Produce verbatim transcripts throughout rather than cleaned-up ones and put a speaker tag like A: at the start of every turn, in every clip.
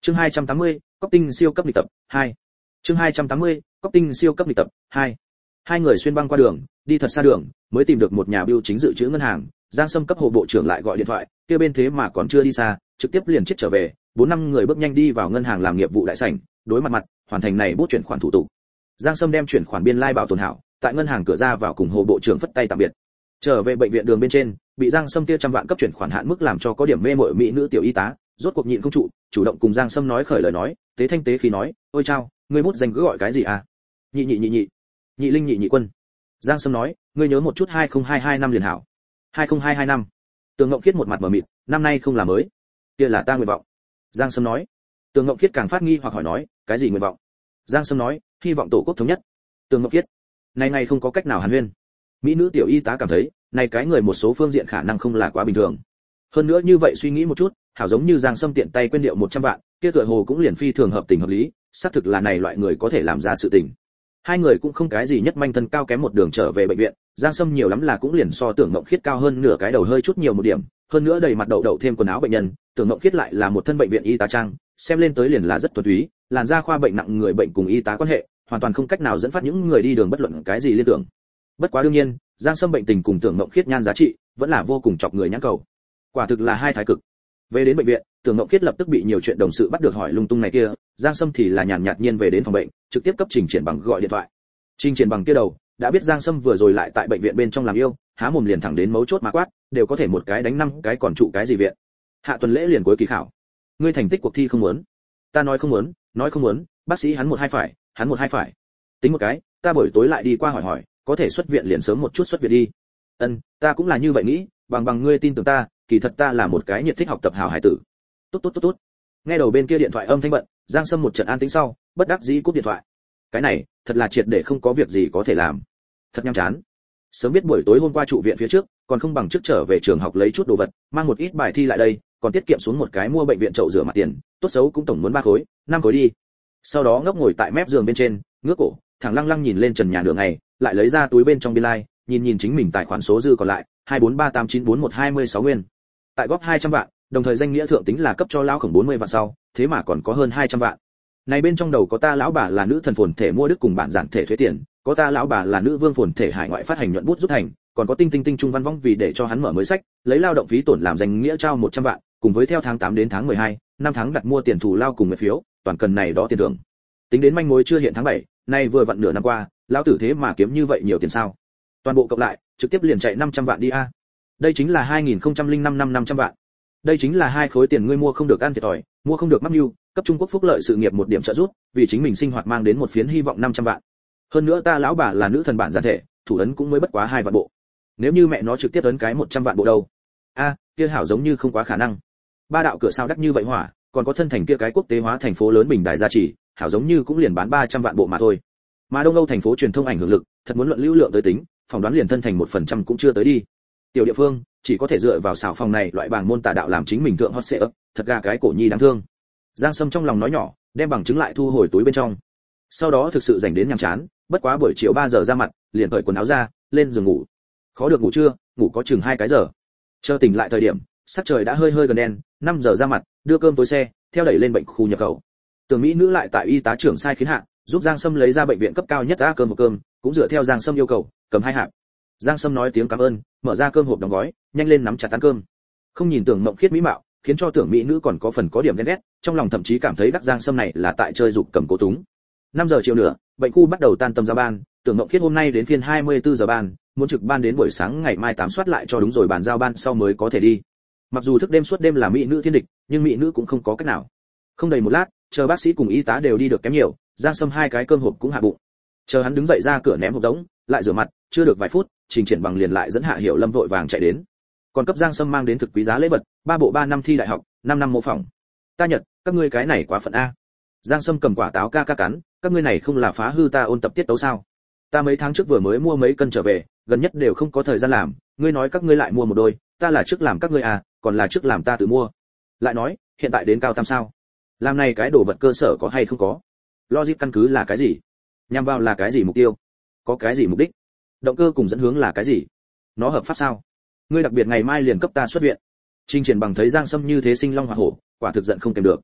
A: Chương hai trăm tám mươi, Cóc Tinh siêu cấp nghịch tập hai. Chương hai trăm tám mươi, Cóc Tinh siêu cấp nghịch tập hai. Hai người xuyên băng qua đường, đi thật xa đường, mới tìm được một nhà bưu chính dự trữ ngân hàng. Giang Sâm cấp hộ bộ trưởng lại gọi điện thoại, kia bên thế mà còn chưa đi xa, trực tiếp liền chết trở về. Bốn năm người bước nhanh đi vào ngân hàng làm nghiệp vụ đại sảnh, đối mặt mặt, hoàn thành này bút chuyển khoản thủ tục. Giang Sâm đem chuyển khoản biên lai bảo tồn hảo, tại ngân hàng cửa ra vào cùng hộ bộ trưởng phất tay tạm biệt. Trở về bệnh viện đường bên trên, bị Giang Sâm kia trăm vạn cấp chuyển khoản hạn mức làm cho có điểm mê mội mỹ nữ tiểu y tá, rốt cuộc nhịn không trụ, chủ động cùng Giang Sâm nói khởi lời nói, tế thanh tế khí nói, ôi chao, ngươi bút danh cứ gọi cái gì à? Nhị nhị nhị nhị, nhị linh nhị nhị quân. Giang Sâm nói, ngươi nhớ một chút hai không hai hai năm liền hảo. hai không hai hai năm. Tường Ngộng Khiết một mặt mờ mịt, năm nay không là mới, kia là ta nguyện vọng. Giang Sâm nói. Tường Ngộng Khiết càng phát nghi hoặc hỏi nói, cái gì nguyện vọng? Giang Sâm nói, hy vọng tổ quốc thống nhất. Tường Ngộng Khiết, này ngày không có cách nào hàn huyên. Mỹ nữ tiểu y tá cảm thấy, này cái người một số phương diện khả năng không là quá bình thường. Hơn nữa như vậy suy nghĩ một chút, hảo giống như Giang Sâm tiện tay quên điệu một trăm vạn, kia tựa hồ cũng liền phi thường hợp tình hợp lý, xác thực là này loại người có thể làm ra sự tình. Hai người cũng không cái gì nhất manh thân cao kém một đường trở về bệnh viện, Giang Sâm nhiều lắm là cũng liền so Tưởng Ngộng Khiết cao hơn nửa cái đầu hơi chút nhiều một điểm, hơn nữa đầy mặt đậu đậu thêm quần áo bệnh nhân, Tưởng Ngộng Khiết lại là một thân bệnh viện y tá trang, xem lên tới liền là rất thuần túy, làn da khoa bệnh nặng người bệnh cùng y tá quan hệ, hoàn toàn không cách nào dẫn phát những người đi đường bất luận cái gì liên tưởng. Bất quá đương nhiên, Giang Sâm bệnh tình cùng Tưởng Ngộng Khiết nhan giá trị, vẫn là vô cùng chọc người nhãn cầu. Quả thực là hai thái cực. Về đến bệnh viện, Tưởng Ngộng Khiết lập tức bị nhiều chuyện đồng sự bắt được hỏi lung tung này kia, Giang Sâm thì là nhàn nhạt nhiên về đến phòng bệnh, trực tiếp cấp Trình Triển Bằng gọi điện thoại. Trình Triển Bằng kia đầu, đã biết Giang Sâm vừa rồi lại tại bệnh viện bên trong làm yêu, há mồm liền thẳng đến mấu chốt mà quát, đều có thể một cái đánh năm cái còn trụ cái gì viện. Hạ tuần lễ liền cuối kỳ khảo. Ngươi thành tích cuộc thi không muốn. Ta nói không muốn, nói không muốn, bác sĩ hắn một hai phải, hắn một hai phải. Tính một cái, ta buổi tối lại đi qua hỏi hỏi, có thể xuất viện liền sớm một chút xuất viện đi. Ân, ta cũng là như vậy nghĩ, bằng bằng ngươi tin tưởng ta, kỳ thật ta là một cái nhiệt thích học tập hảo hải tử. Tốt tốt tốt tốt. Nghe đầu bên kia điện thoại âm thanh bận, Giang Sâm một trận an tĩnh sau, bất đắc dĩ cúp điện thoại. Cái này, thật là triệt để không có việc gì có thể làm. Thật nhàm chán. Sớm biết buổi tối hôm qua trụ viện phía trước, còn không bằng trước trở về trường học lấy chút đồ vật, mang một ít bài thi lại đây, còn tiết kiệm xuống một cái mua bệnh viện chậu rửa mặt tiền, tốt xấu cũng tổng muốn ba khối, năm khối đi. Sau đó ngốc ngồi tại mép giường bên trên, ngước cổ, thẳng lăng lăng nhìn lên trần nhà nửa ngày, lại lấy ra túi bên trong biên lai, nhìn nhìn chính mình tài khoản số dư còn lại, hai bốn ba tám chín bốn một hai sáu nguyên. Tại góp hai trăm vạn, đồng thời danh nghĩa thượng tính là cấp cho lão khổng bốn mươi vạn sau, thế mà còn có hơn hai trăm vạn. Này bên trong đầu có ta lão bà là nữ thần phồn thể mua đức cùng bản giản thể thuế tiền, có ta lão bà là nữ vương phồn thể hải ngoại phát hành nhuận bút rút thành, còn có tinh tinh tinh trung văn vong vì để cho hắn mở mới sách, lấy lao động phí tổn làm danh nghĩa trao một trăm vạn, cùng với theo tháng tám đến tháng mười hai, năm tháng đặt mua tiền thù lao cùng nguyện phiếu, toàn cần này đó tiền thưởng. Tính đến manh mối chưa hiện tháng bảy, nay vừa vặn nửa năm qua, lão tử thế mà kiếm như vậy nhiều tiền sao? Toàn bộ cộng lại, trực tiếp liền chạy năm trăm vạn đi a. Đây chính là hai nghìn không trăm lẻ năm năm năm trăm vạn. Đây chính là hai khối tiền ngươi mua không được ăn thiệt thòi, mua không được mắc mưu, cấp Trung Quốc phúc lợi sự nghiệp một điểm trợ giúp, vì chính mình sinh hoạt mang đến một phiến hy vọng năm trăm vạn. Hơn nữa ta lão bà là nữ thần bản giản thể, thủ ấn cũng mới bất quá hai vạn bộ. Nếu như mẹ nó trực tiếp ấn cái một trăm vạn bộ đâu? A, kia hảo giống như không quá khả năng. Ba đạo cửa sao đắt như vậy hỏa, còn có thân thành kia cái quốc tế hóa thành phố lớn bình đại gia trì, hảo giống như cũng liền bán ba trăm vạn bộ mà thôi. Mà Đông Âu thành phố truyền thông ảnh hưởng lực, thật muốn luận lưu lượng tới tính, phỏng đoán liền thân thành một phần trăm cũng chưa tới đi. Tiểu địa phương, chỉ có thể dựa vào xảo phòng này loại bảng môn tà đạo làm chính mình thượng hot setup, thật gà cái cổ nhi đáng thương. Giang Sâm trong lòng nói nhỏ, đem bằng chứng lại thu hồi túi bên trong. Sau đó thực sự rảnh đến nhàm chán, bất quá buổi chiều ba giờ ra mặt, liền cởi quần áo ra, lên giường ngủ. Khó được ngủ trưa, ngủ có chừng hai cái giờ. Chờ tỉnh lại thời điểm, sắc trời đã hơi hơi gần đen, năm giờ ra mặt, đưa cơm tối xe, theo đẩy lên bệnh khu nhập khẩu. Tưởng mỹ nữ lại tại y tá trưởng sai khiến hạ, giúp Giang Sâm lấy ra bệnh viện cấp cao nhất ra cơm một cơm, cũng dựa theo Giang Sâm yêu cầu, cầm hai hộp. Giang Sâm nói tiếng cảm ơn, mở ra cơm hộp đóng gói, nhanh lên nắm chặt ăn cơm. Không nhìn Tưởng Mộng Khiết mỹ mạo, khiến cho Tưởng mỹ nữ còn có phần có điểm ghen ghét, trong lòng thậm chí cảm thấy đắc Giang Sâm này là tại chơi dục cầm cố túng. năm giờ chiều nữa, bệnh khu bắt đầu tan tầm ra ban, Tưởng Mộng Khiết hôm nay đến phiên hai mươi tư giờ ban, muốn trực ban đến buổi sáng ngày mai tám soát lại cho đúng rồi bàn giao ban sau mới có thể đi. Mặc dù thức đêm suốt đêm là mỹ nữ thiên địch, nhưng mỹ nữ cũng không có cách nào. Không đầy một lát, chờ bác sĩ cùng y tá đều đi được kém nhiều, Giang Sâm hai cái cơm hộp cũng hạ bụng. Chờ hắn đứng dậy ra cửa ném hộp đống, lại rửa mặt, chưa được vài phút, Trình Triển Bằng liền lại dẫn Hạ Hiểu Lâm vội vàng chạy đến. Còn cấp Giang Sâm mang đến thực quý giá lễ vật, ba bộ ba năm thi đại học, năm năm mô phỏng. Ta Nhật, các ngươi cái này quá phận a. Giang Sâm cầm quả táo ca ca cắn, các ngươi này không là phá hư ta ôn tập tiết tấu sao? Ta mấy tháng trước vừa mới mua mấy cân trở về, gần nhất đều không có thời gian làm, ngươi nói các ngươi lại mua một đôi, ta là trước làm các ngươi à, còn là trước làm ta tự mua. Lại nói, hiện tại đến cao tam sao? Làm này cái đồ vật cơ sở có hay không có? Logic căn cứ là cái gì? Nhằm vào là cái gì mục tiêu? Có cái gì mục đích? Động cơ cùng dẫn hướng là cái gì? Nó hợp pháp sao? Ngươi đặc biệt ngày mai liền cấp ta xuất viện. Trình Triển Bằng thấy Giang Sâm như thế sinh long hỏa hổ, quả thực giận không kềm được.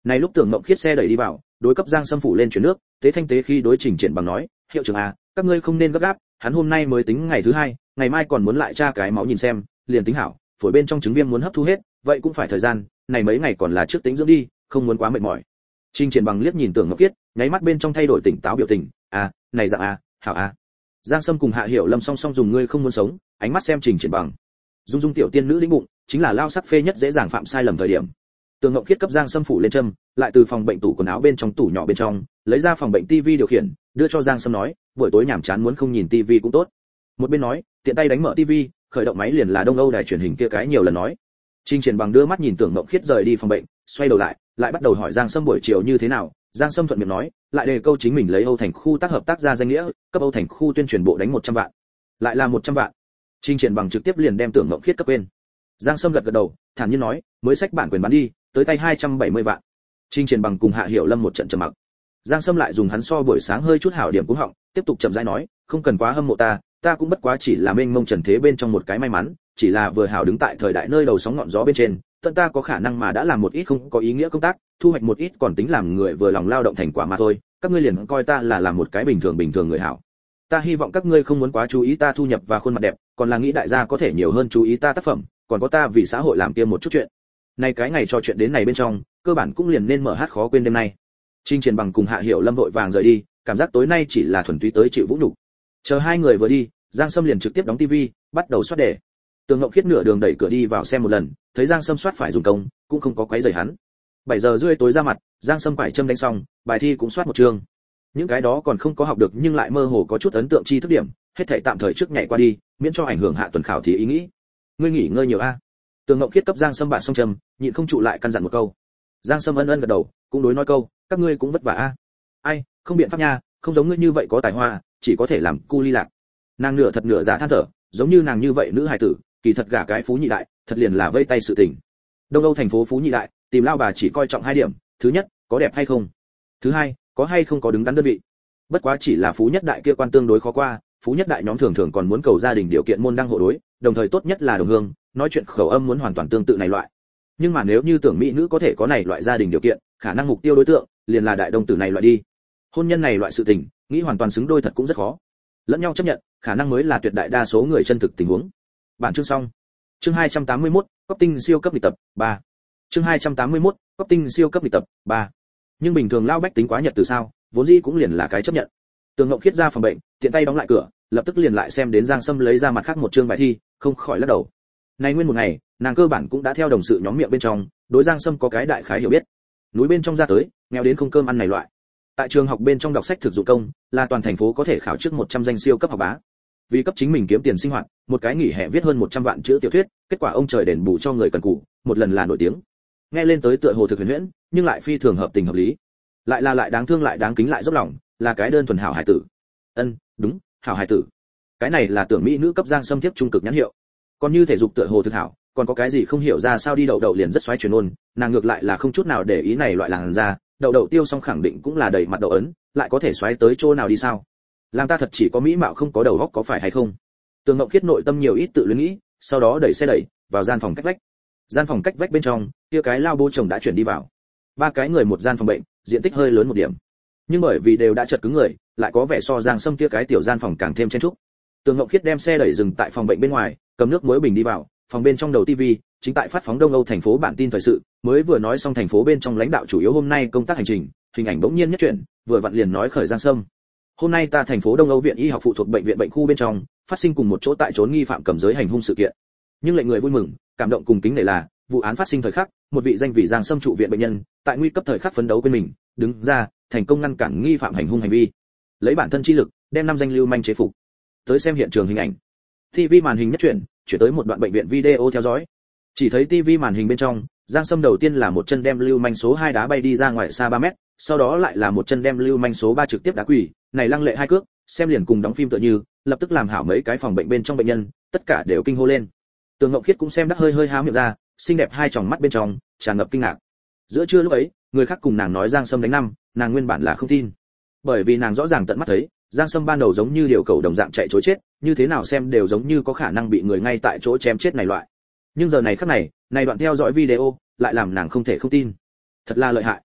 A: Này lúc Tưởng Mộng Khiết xe đẩy đi vào, đối cấp Giang Sâm phủ lên chuyển nước, tế thanh tế khi đối Trình Triển Bằng nói, hiệu trưởng à, các ngươi không nên gấp gáp, hắn hôm nay mới tính ngày thứ hai, ngày mai còn muốn lại tra cái máu nhìn xem, liền tính hảo, phổi bên trong trứng viêm muốn hấp thu hết, vậy cũng phải thời gian, này mấy ngày còn là trước tính dưỡng đi, không muốn quá mệt mỏi. Trình Triển Bằng liếc nhìn Tưởng Mộng Khiết, nháy mắt bên trong thay đổi tỉnh táo biểu tình, à, này dạng à, hảo à. Giang Sâm cùng Hạ Hiểu Lâm song song dùng ngươi không muốn sống, ánh mắt xem Trình Triển Bằng. Dung Dung tiểu tiên nữ lĩnh bụng, chính là lao sắc phê nhất dễ dàng phạm sai lầm thời điểm. Tường Ngọc Khiết cấp Giang Sâm phủ lên châm, lại từ phòng bệnh tủ quần áo bên trong tủ nhỏ bên trong, lấy ra phòng bệnh tivi điều khiển, đưa cho Giang Sâm nói, buổi tối nhảm chán muốn không nhìn tivi cũng tốt. Một bên nói, tiện tay đánh mở tivi, khởi động máy liền là Đông Âu đài truyền hình kia cái nhiều lần nói. Trình Triển Bằng đưa mắt nhìn Tưởng Ngọc Khiết rời đi phòng bệnh, xoay đầu lại, lại bắt đầu hỏi Giang Sâm buổi chiều như thế nào. Giang Sâm thuận miệng nói, lại đề câu chính mình lấy Âu Thành khu tác hợp tác ra danh nghĩa, cấp Âu Thành khu tuyên truyền bộ đánh một trăm vạn. Lại là một trăm vạn. Trình Triển Bằng trực tiếp liền đem Tưởng Ngọc Khiết cấp quên. Giang Sâm gật gật đầu, thản nhiên nói, mới sách bản quyền bán đi, tới tay hai trăm bảy mươi vạn. Trình Triển Bằng cùng Hạ Hiểu Lâm một trận trầm mặc. Giang Sâm lại dùng hắn so buổi sáng hơi chút hảo điểm cú họng, tiếp tục chậm rãi nói, không cần quá hâm mộ ta, ta cũng bất quá chỉ là mênh mông trần thế bên trong một cái may mắn, chỉ là vừa hảo đứng tại thời đại nơi đầu sóng ngọn gió bên trên, tận ta có khả năng mà đã làm một ít không có ý nghĩa công tác, thu hoạch một ít còn tính làm người vừa lòng lao động thành quả mà thôi, các ngươi liền coi ta là làm một cái bình thường bình thường người hảo. Ta hy vọng các ngươi không muốn quá chú ý ta thu nhập và khuôn mặt đẹp, còn là nghĩ đại gia có thể nhiều hơn chú ý ta tác phẩm, còn có ta vì xã hội làm kia một chút chuyện. Này cái ngày trò chuyện đến này bên trong, cơ bản cũng liền nên mở hát khó quên đêm nay. Trình Triển Bằng cùng Hạ Hiểu Lâm vội vàng rời đi, cảm giác tối nay chỉ là thuần túy tới chịu vũ nhục. Chờ hai người vừa đi, Giang Sâm liền trực tiếp đóng tivi, bắt đầu soát đề. Tường Ngọc Khiết nửa đường đẩy cửa đi vào xem một lần, thấy Giang Sâm soát phải dùng công, cũng không có quấy rầy hắn. bảy giờ rưỡi tối ra mặt, Giang Sâm quải châm đánh xong, bài thi cũng soát một chương. Những cái đó còn không có học được nhưng lại mơ hồ có chút ấn tượng chi thức điểm, hết thảy tạm thời trước nhảy qua đi, miễn cho ảnh hưởng hạ tuần khảo thí ý nghĩ. Ngươi nghỉ ngơi nhiều a. Tường Ngọc Khiết cấp Giang Sâm bạn xong trầm, nhịn không trụ lại căn dặn một câu. Giang Sâm ân ân gật đầu, cũng đối nói câu, các ngươi cũng vất vả a. Ai, không biện pháp nha, không giống ngươi như vậy có tài hoa, chỉ có thể làm cu ly lạc. Nàng nửa thật nửa giả than thở, giống như nàng như vậy nữ hài tử, kỳ thật gả cái phú nhị đại, thật liền là vây tay sự tình. Đông Âu thành phố phú nhị đại, tìm lao bà chỉ coi trọng hai điểm, thứ nhất, có đẹp hay không. Thứ hai, có hay không có đứng đắn đơn vị. Bất quá chỉ là phú nhất đại kia quan tương đối khó qua, phú nhất đại nhóm thường thường còn muốn cầu gia đình điều kiện môn đăng hộ đối, đồng thời tốt nhất là đồng hương, nói chuyện khẩu âm muốn hoàn toàn tương tự này loại. Nhưng mà nếu như tưởng mỹ nữ có thể có này loại gia đình điều kiện, khả năng mục tiêu đối tượng liền là đại đông tử này loại đi. Hôn nhân này loại sự tình, nghĩ hoàn toàn xứng đôi thật cũng rất khó. Lẫn nhau chấp nhận, khả năng mới là tuyệt đại đa số người chân thực tình huống. Bản chương xong. Chương hai trăm tám mươi mốt, cấp tinh siêu cấp lịch tập ba. Chương hai trăm tám mươi mốt, cấp tinh siêu cấp lịch tập ba. Nhưng bình thường lao bách tính quá nhật từ sao, vốn dĩ cũng liền là cái chấp nhận. Tường Ngọc Khiết ra phòng bệnh, tiện tay đóng lại cửa, lập tức liền lại xem đến Giang Sâm lấy ra mặt khác một chương bài thi, không khỏi lắc đầu. Này nguyên một ngày, nàng cơ bản cũng đã theo đồng sự nhóm miệng bên trong, đối Giang Sâm có cái đại khái hiểu biết. Núi bên trong ra tới, nghèo đến không cơm ăn này loại. Tại trường học bên trong đọc sách thực dụng công, là toàn thành phố có thể khảo trước một trăm danh siêu cấp học bá. Vì cấp chính mình kiếm tiền sinh hoạt, một cái nghỉ hè viết hơn một trăm vạn chữ tiểu thuyết, kết quả ông trời đền bù cho người cần cù, một lần là nổi tiếng. Nghe lên tới tựa hồ thực huyền huyễn, nhưng lại phi thường hợp tình hợp lý. Lại là lại đáng thương lại đáng kính lại dốc lòng, là cái đơn thuần hảo hải tử. Ân, đúng, hảo hải tử. Cái này là tưởng mỹ nữ cấp Giang Sâm tiếp trung cực nhãn hiệu. Còn như thể dục tựa hồ thực hảo, còn có cái gì không hiểu ra sao đi đậu đậu liền rất xoáy truyền ôn, nàng ngược lại là không chút nào để ý này loại làn da, đậu đậu tiêu xong khẳng định cũng là đầy mặt đậu ấn, lại có thể xoáy tới chỗ nào đi sao? Làm ta thật chỉ có mỹ mạo không có đầu óc có phải hay không? Tường Ngọc Khiết nội tâm nhiều ít tự luyến nghĩ, sau đó đẩy xe đẩy vào gian phòng cách vách. Gian phòng cách vách bên trong, kia cái lao bố chồng đã chuyển đi vào. Ba cái người một gian phòng bệnh, diện tích hơi lớn một điểm. Nhưng bởi vì đều đã chật cứng người, lại có vẻ so Giang Sâm kia cái tiểu gian phòng càng thêm chen chúc. Tường Ngọc Khiết đem xe đẩy dừng tại phòng bệnh bên ngoài, cầm nước muối bình đi vào, phòng bên trong đầu tivi chính tại phát phóng Đông Âu thành phố bản tin thời sự, mới vừa nói xong thành phố bên trong lãnh đạo chủ yếu hôm nay công tác hành trình, hình ảnh bỗng nhiên nhất chuyển, vừa vặn liền nói khởi Giang Sâm. Hôm nay ta thành phố Đông Âu viện y học phụ thuộc bệnh viện bệnh khu bên trong, phát sinh cùng một chỗ tại trốn nghi phạm cầm giới hành hung sự kiện. Nhưng lệnh người vui mừng, cảm động cùng kính nể là, vụ án phát sinh thời khắc, một vị danh vị Giang Sâm trụ viện bệnh nhân, tại nguy cấp thời khắc phấn đấu quên mình, đứng ra, thành công ngăn cản nghi phạm hành hung hành vi. Lấy bản thân chi lực, đem năm danh lưu manh chế phục. Tới xem hiện trường hình ảnh. ti vi màn hình nhất chuyển, chuyển tới một đoạn bệnh viện video theo dõi. Chỉ thấy ti vi màn hình bên trong, Giang Sâm đầu tiên là một chân đem lưu manh số hai đá bay đi ra ngoài xa ba mét, sau đó lại là một chân đem lưu manh số ba trực tiếp đá quỳ, này lăng lệ hai cước, xem liền cùng đóng phim tựa như, lập tức làm hảo mấy cái phòng bệnh bên trong bệnh nhân, tất cả đều kinh hô lên. Tường Ngọc Khiết cũng xem đắc hơi hơi há miệng ra, xinh đẹp hai tròng mắt bên trong tràn ngập kinh ngạc. Giữa trưa lúc ấy, người khác cùng nàng nói Giang Sâm đánh năm, nàng nguyên bản là không tin. Bởi vì nàng rõ ràng tận mắt thấy, Giang Sâm ban đầu giống như điều cầu đồng dạng chạy trối chết, như thế nào xem đều giống như có khả năng bị người ngay tại chỗ chém chết này loại. Nhưng giờ này khắc này, này đoạn theo dõi video, lại làm nàng không thể không tin. Thật là lợi hại.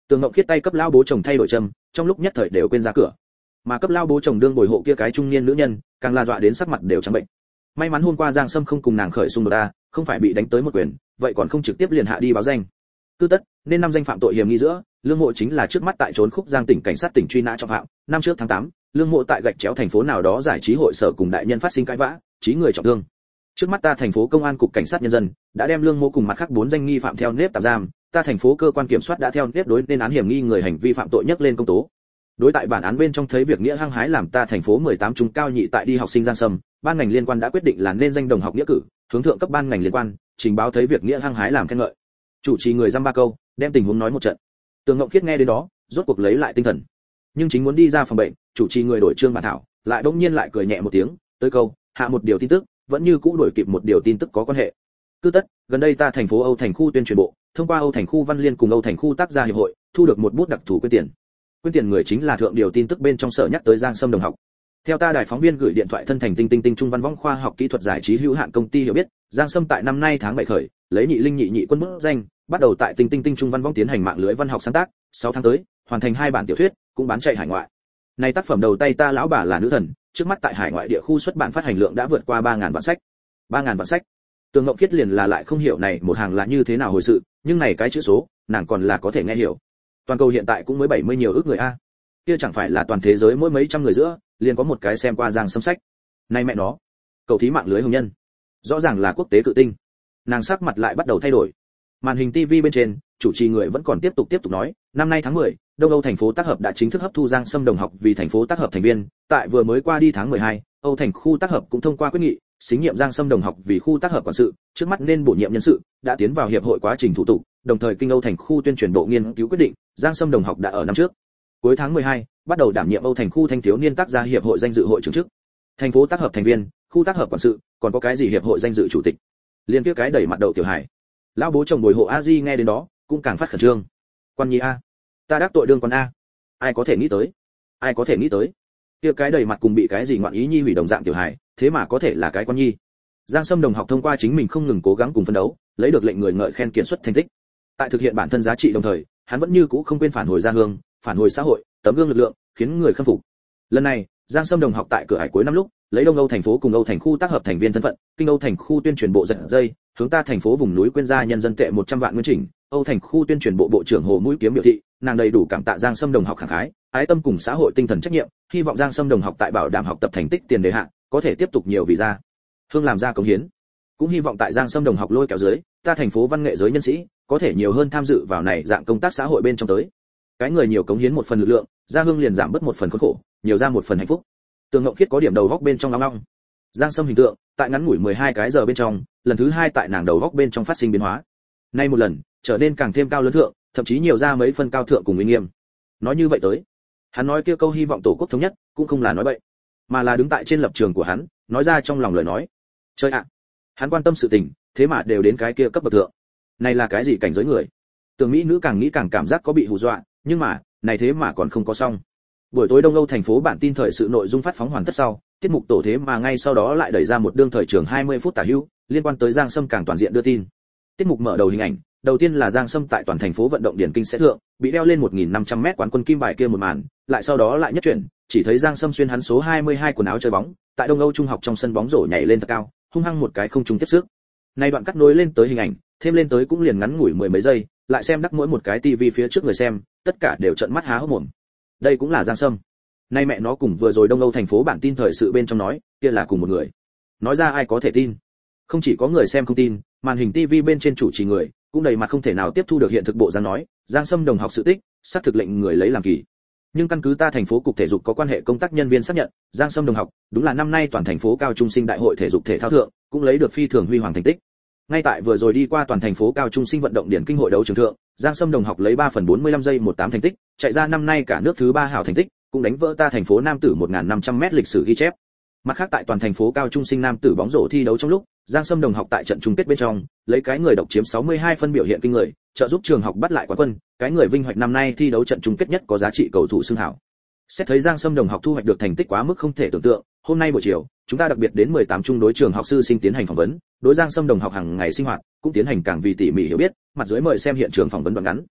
A: Tường Ngộng Khiết tay cấp lao bố chồng thay đổi châm, trong lúc nhất thời đều quên ra cửa. Mà cấp lao bố chồng đương bồi hộ kia cái trung niên nữ nhân, càng là dọa đến sắc mặt đều trắng bệnh. May mắn hôm qua Giang Sâm không cùng nàng khởi xung đột ta, không phải bị đánh tới một quyền, vậy còn không trực tiếp liền hạ đi báo danh. Cứ tất, nên năm danh phạm tội hiểm nghi giữa, Lương Mộ chính là trước mắt tại trốn khúc Giang tỉnh cảnh sát tỉnh truy nã trọng phạm. Năm trước tháng tám, Lương Mộ tại gạch chéo thành phố nào đó giải trí hội sở cùng đại nhân phát sinh cãi vã, chí người trọng thương. Trước mắt ta thành phố công an cục cảnh sát nhân dân đã đem Lương Mộ cùng mặt khác bốn danh nghi phạm theo nếp tạm giam, ta thành phố cơ quan kiểm soát đã theo nếp đối nên án hiểm nghi người hành vi phạm tội nhắc lên công tố. Đối tại bản án bên trong thấy việc nghĩa hăng hái làm ta thành phố mười tám trung cao nhị tại đi học sinh Giang Sâm, ban ngành liên quan đã quyết định là nên danh đồng học nghĩa cử, hướng thượng cấp ban ngành liên quan, trình báo thấy việc nghĩa hăng hái làm khen ngợi. Chủ trì người dăm ba câu, đem tình huống nói một trận. Tường Ngộng Khiết nghe đến đó, rốt cuộc lấy lại tinh thần. Nhưng chính muốn đi ra phòng bệnh, chủ trì người đổi trương bản thảo, lại đột nhiên lại cười nhẹ một tiếng, tới câu, hạ một điều tin tức, vẫn như cũ đổi kịp một điều tin tức có quan hệ. Cứ tất, gần đây ta thành phố Âu thành khu tuyên truyền bộ, thông qua Âu thành khu Văn Liên cùng Âu thành khu tác gia hiệp hội, thu được một bút đặc thù quyên tiền. Quyên tiền người chính là thượng điều tin tức bên trong sở nhắc tới Giang Sâm đồng học. Theo ta đài phóng viên gửi điện thoại thân thành Tinh Tinh Tinh Trung Văn Võng khoa học kỹ thuật giải trí hữu hạn công ty hiểu biết, Giang Sâm tại năm nay tháng bảy khởi, lấy nhị linh nhị nhị quân bút danh, bắt đầu tại Tinh Tinh Tinh Trung Văn Võng tiến hành mạng lưới văn học sáng tác, sáu tháng tới, hoàn thành hai bản tiểu thuyết, cũng bán chạy hải ngoại. Này tác phẩm đầu tay ta lão bà là nữ thần, trước mắt tại hải ngoại địa khu xuất bản phát hành lượng đã vượt qua ba ngàn vạn sách. ba ngàn vạn sách. Tường Ngộng Khiết liền là lại không hiểu này một hàng là như thế nào hồi sự, nhưng này cái chữ số, nàng còn là có thể nghe hiểu. Toàn cầu hiện tại cũng mới bảy mươi nhiều ước người a. Kia chẳng phải là toàn thế giới mỗi mấy trăm người giữa, liền có một cái xem qua Giang Sâm sách. Này mẹ nó, cầu thí mạng lưới hồng nhân. Rõ ràng là quốc tế cự tinh. Nàng sắc mặt lại bắt đầu thay đổi. Màn hình ti vi bên trên, chủ trì người vẫn còn tiếp tục tiếp tục nói, năm nay tháng mười, Đông Âu thành phố tác hợp đã chính thức hấp thu Giang Sâm đồng học vì thành phố tác hợp thành viên, tại vừa mới qua đi tháng mười hai, Âu thành khu tác hợp cũng thông qua quyết nghị, xính nhiệm Giang Sâm đồng học vì khu tác hợp quản sự, trước mắt nên bổ nhiệm nhân sự, đã tiến vào hiệp hội quá trình thủ tục, đồng thời kinh Âu thành khu tuyên truyền bộ nghiên cứu quyết định, Giang Sâm đồng học đã ở năm trước, cuối tháng mười hai, bắt đầu đảm nhiệm Âu thành khu thanh thiếu niên tác gia hiệp hội danh dự hội trưởng chức. Thành phố tác hợp thành viên, khu tác hợp quản sự, còn có cái gì hiệp hội danh dự chủ tịch. Liên kia cái đẩy mặt đầu tiểu hải. Lão bố chồng bồi hộ A Di nghe đến đó, cũng càng phát khẩn trương. Quan nhi a, ta đắc tội đương con a. Ai có thể nghĩ tới? Ai có thể nghĩ tới? Kia cái đầy mặt cùng bị cái gì ngoạn ý nhi hủy đồng dạng tiểu hải, thế mà có thể là cái quan nhi. Giang Sâm đồng học thông qua chính mình không ngừng cố gắng cùng phấn đấu, lấy được lệnh người ngợi khen kiệt xuất thành tích. Tại thực hiện bản thân giá trị đồng thời, hắn vẫn như cũ không quên phản hồi gia hương, phản hồi xã hội, tấm gương lực lượng, khiến người khâm phục. Lần này, Giang Sâm đồng học tại cửa hải cuối năm lúc, lấy Đông Âu thành phố cùng Âu thành khu tác hợp thành viên thân phận, kinh Âu thành khu tuyên truyền bộ giật dây, hướng ta thành phố vùng núi quyên gia nhân dân tệ một trăm vạn nguyên chỉnh. Âu thành khu tuyên truyền bộ bộ trưởng Hồ Mũi Kiếm biểu thị, nàng đầy đủ cảm tạ Giang Sâm đồng học khẳng khái, ái tâm cùng xã hội tinh thần trách nhiệm, hy vọng Giang Sâm đồng học tại bảo đảm học tập thành tích tiền đề hạ, có thể tiếp tục nhiều vì ra hương làm ra cống hiến. Cũng hy vọng tại Giang Sâm đồng học lôi kéo dưới, ta thành phố văn nghệ giới nhân sĩ có thể nhiều hơn tham dự vào này dạng công tác xã hội bên trong tới. Cái người nhiều cống hiến một phần lực lượng, gia hương liền giảm bớt một phần khốn khổ, nhiều ra một phần hạnh phúc. Tường Ngộng Khiết có điểm đầu góc bên trong long long. Giang Sâm hình tượng, tại ngắn ngủi mười hai cái giờ bên trong, lần thứ hai tại nàng đầu góc bên trong phát sinh biến hóa. Nay một lần, trở nên càng thêm cao lớn thượng, thậm chí nhiều ra mấy phân cao thượng cùng uy nghiêm. Nói như vậy tới, hắn nói kia câu hy vọng tổ quốc thống nhất, cũng không là nói bậy, mà là đứng tại trên lập trường của hắn, nói ra trong lòng lời nói. Chơi ạ, hắn quan tâm sự tình, thế mà đều đến cái kia cấp bậc thượng. Này là cái gì cảnh giới người? Tường mỹ nữ càng nghĩ càng cảm giác có bị hù dọa, nhưng mà, này thế mà còn không có xong. Buổi tối Đông Âu thành phố bản tin thời sự nội dung phát phóng hoàn tất sau, tiết mục tổ thế mà ngay sau đó lại đẩy ra một đương thời trường hai mươi phút tả hữu, liên quan tới Giang Sâm càng toàn diện đưa tin. Tiết mục mở đầu hình ảnh, đầu tiên là Giang Sâm tại toàn thành phố vận động điển kinh sẽ thượng, bị đeo lên một nghìn năm trăm mét quán quân kim bài kia một màn, lại sau đó lại nhất chuyển, chỉ thấy Giang Sâm xuyên hắn số hai mươi hai quần áo chơi bóng, tại Đông Âu trung học trong sân bóng rổ nhảy lên thật cao, hung hăng một cái không trung tiếp sức. Nay đoạn cắt nối lên tới hình ảnh, thêm lên tới cũng liền ngắn ngủi mười mấy giây, lại xem đắc mỗi một cái tivi phía trước người xem, tất cả đều trợn mắt há hốc mồm. Đây cũng là Giang Sâm. Nay mẹ nó cùng vừa rồi Đông Âu thành phố bản tin thời sự bên trong nói, kia là cùng một người. Nói ra ai có thể tin? Không chỉ có người xem không tin, màn hình tivi bên trên chủ trì người cũng đầy mặt không thể nào tiếp thu được hiện thực bộ Giang nói, Giang Sâm đồng học sự tích, xác thực lệnh người lấy làm kỳ. Nhưng căn cứ ta thành phố cục thể dục có quan hệ công tác nhân viên xác nhận, Giang Sâm đồng học đúng là năm nay toàn thành phố cao trung sinh đại hội thể dục thể thao thượng, cũng lấy được phi thường huy hoàng thành tích. Ngay tại vừa rồi đi qua toàn thành phố cao trung sinh vận động điển kinh hội đấu trường thượng, Giang Sâm đồng học lấy ba phần bốn mươi lăm giây một tám thành tích, chạy ra năm nay cả nước thứ ba hảo thành tích, cũng đánh vỡ ta thành phố nam tử một nghìn năm trăm mét lịch sử ghi chép. Mặt khác tại toàn thành phố cao trung sinh nam tử bóng rổ thi đấu trong lúc, Giang Sâm đồng học tại trận chung kết bên trong, lấy cái người độc chiếm sáu mươi hai phân biểu hiện kinh người, trợ giúp trường học bắt lại quán quân, cái người vinh hoạch năm nay thi đấu trận chung kết nhất có giá trị cầu thủ xưng hảo. Xét thấy Giang Sâm đồng học thu hoạch được thành tích quá mức không thể tưởng tượng, hôm nay buổi chiều, chúng ta đặc biệt đến mười tám trung đối trường học sư sinh tiến hành phỏng vấn, đối Giang Sâm đồng học hàng ngày sinh hoạt cũng tiến hành càng vì tỉ mỉ hiểu biết, mặt dưới mời xem hiện trường phỏng vấn đoạn ngắn.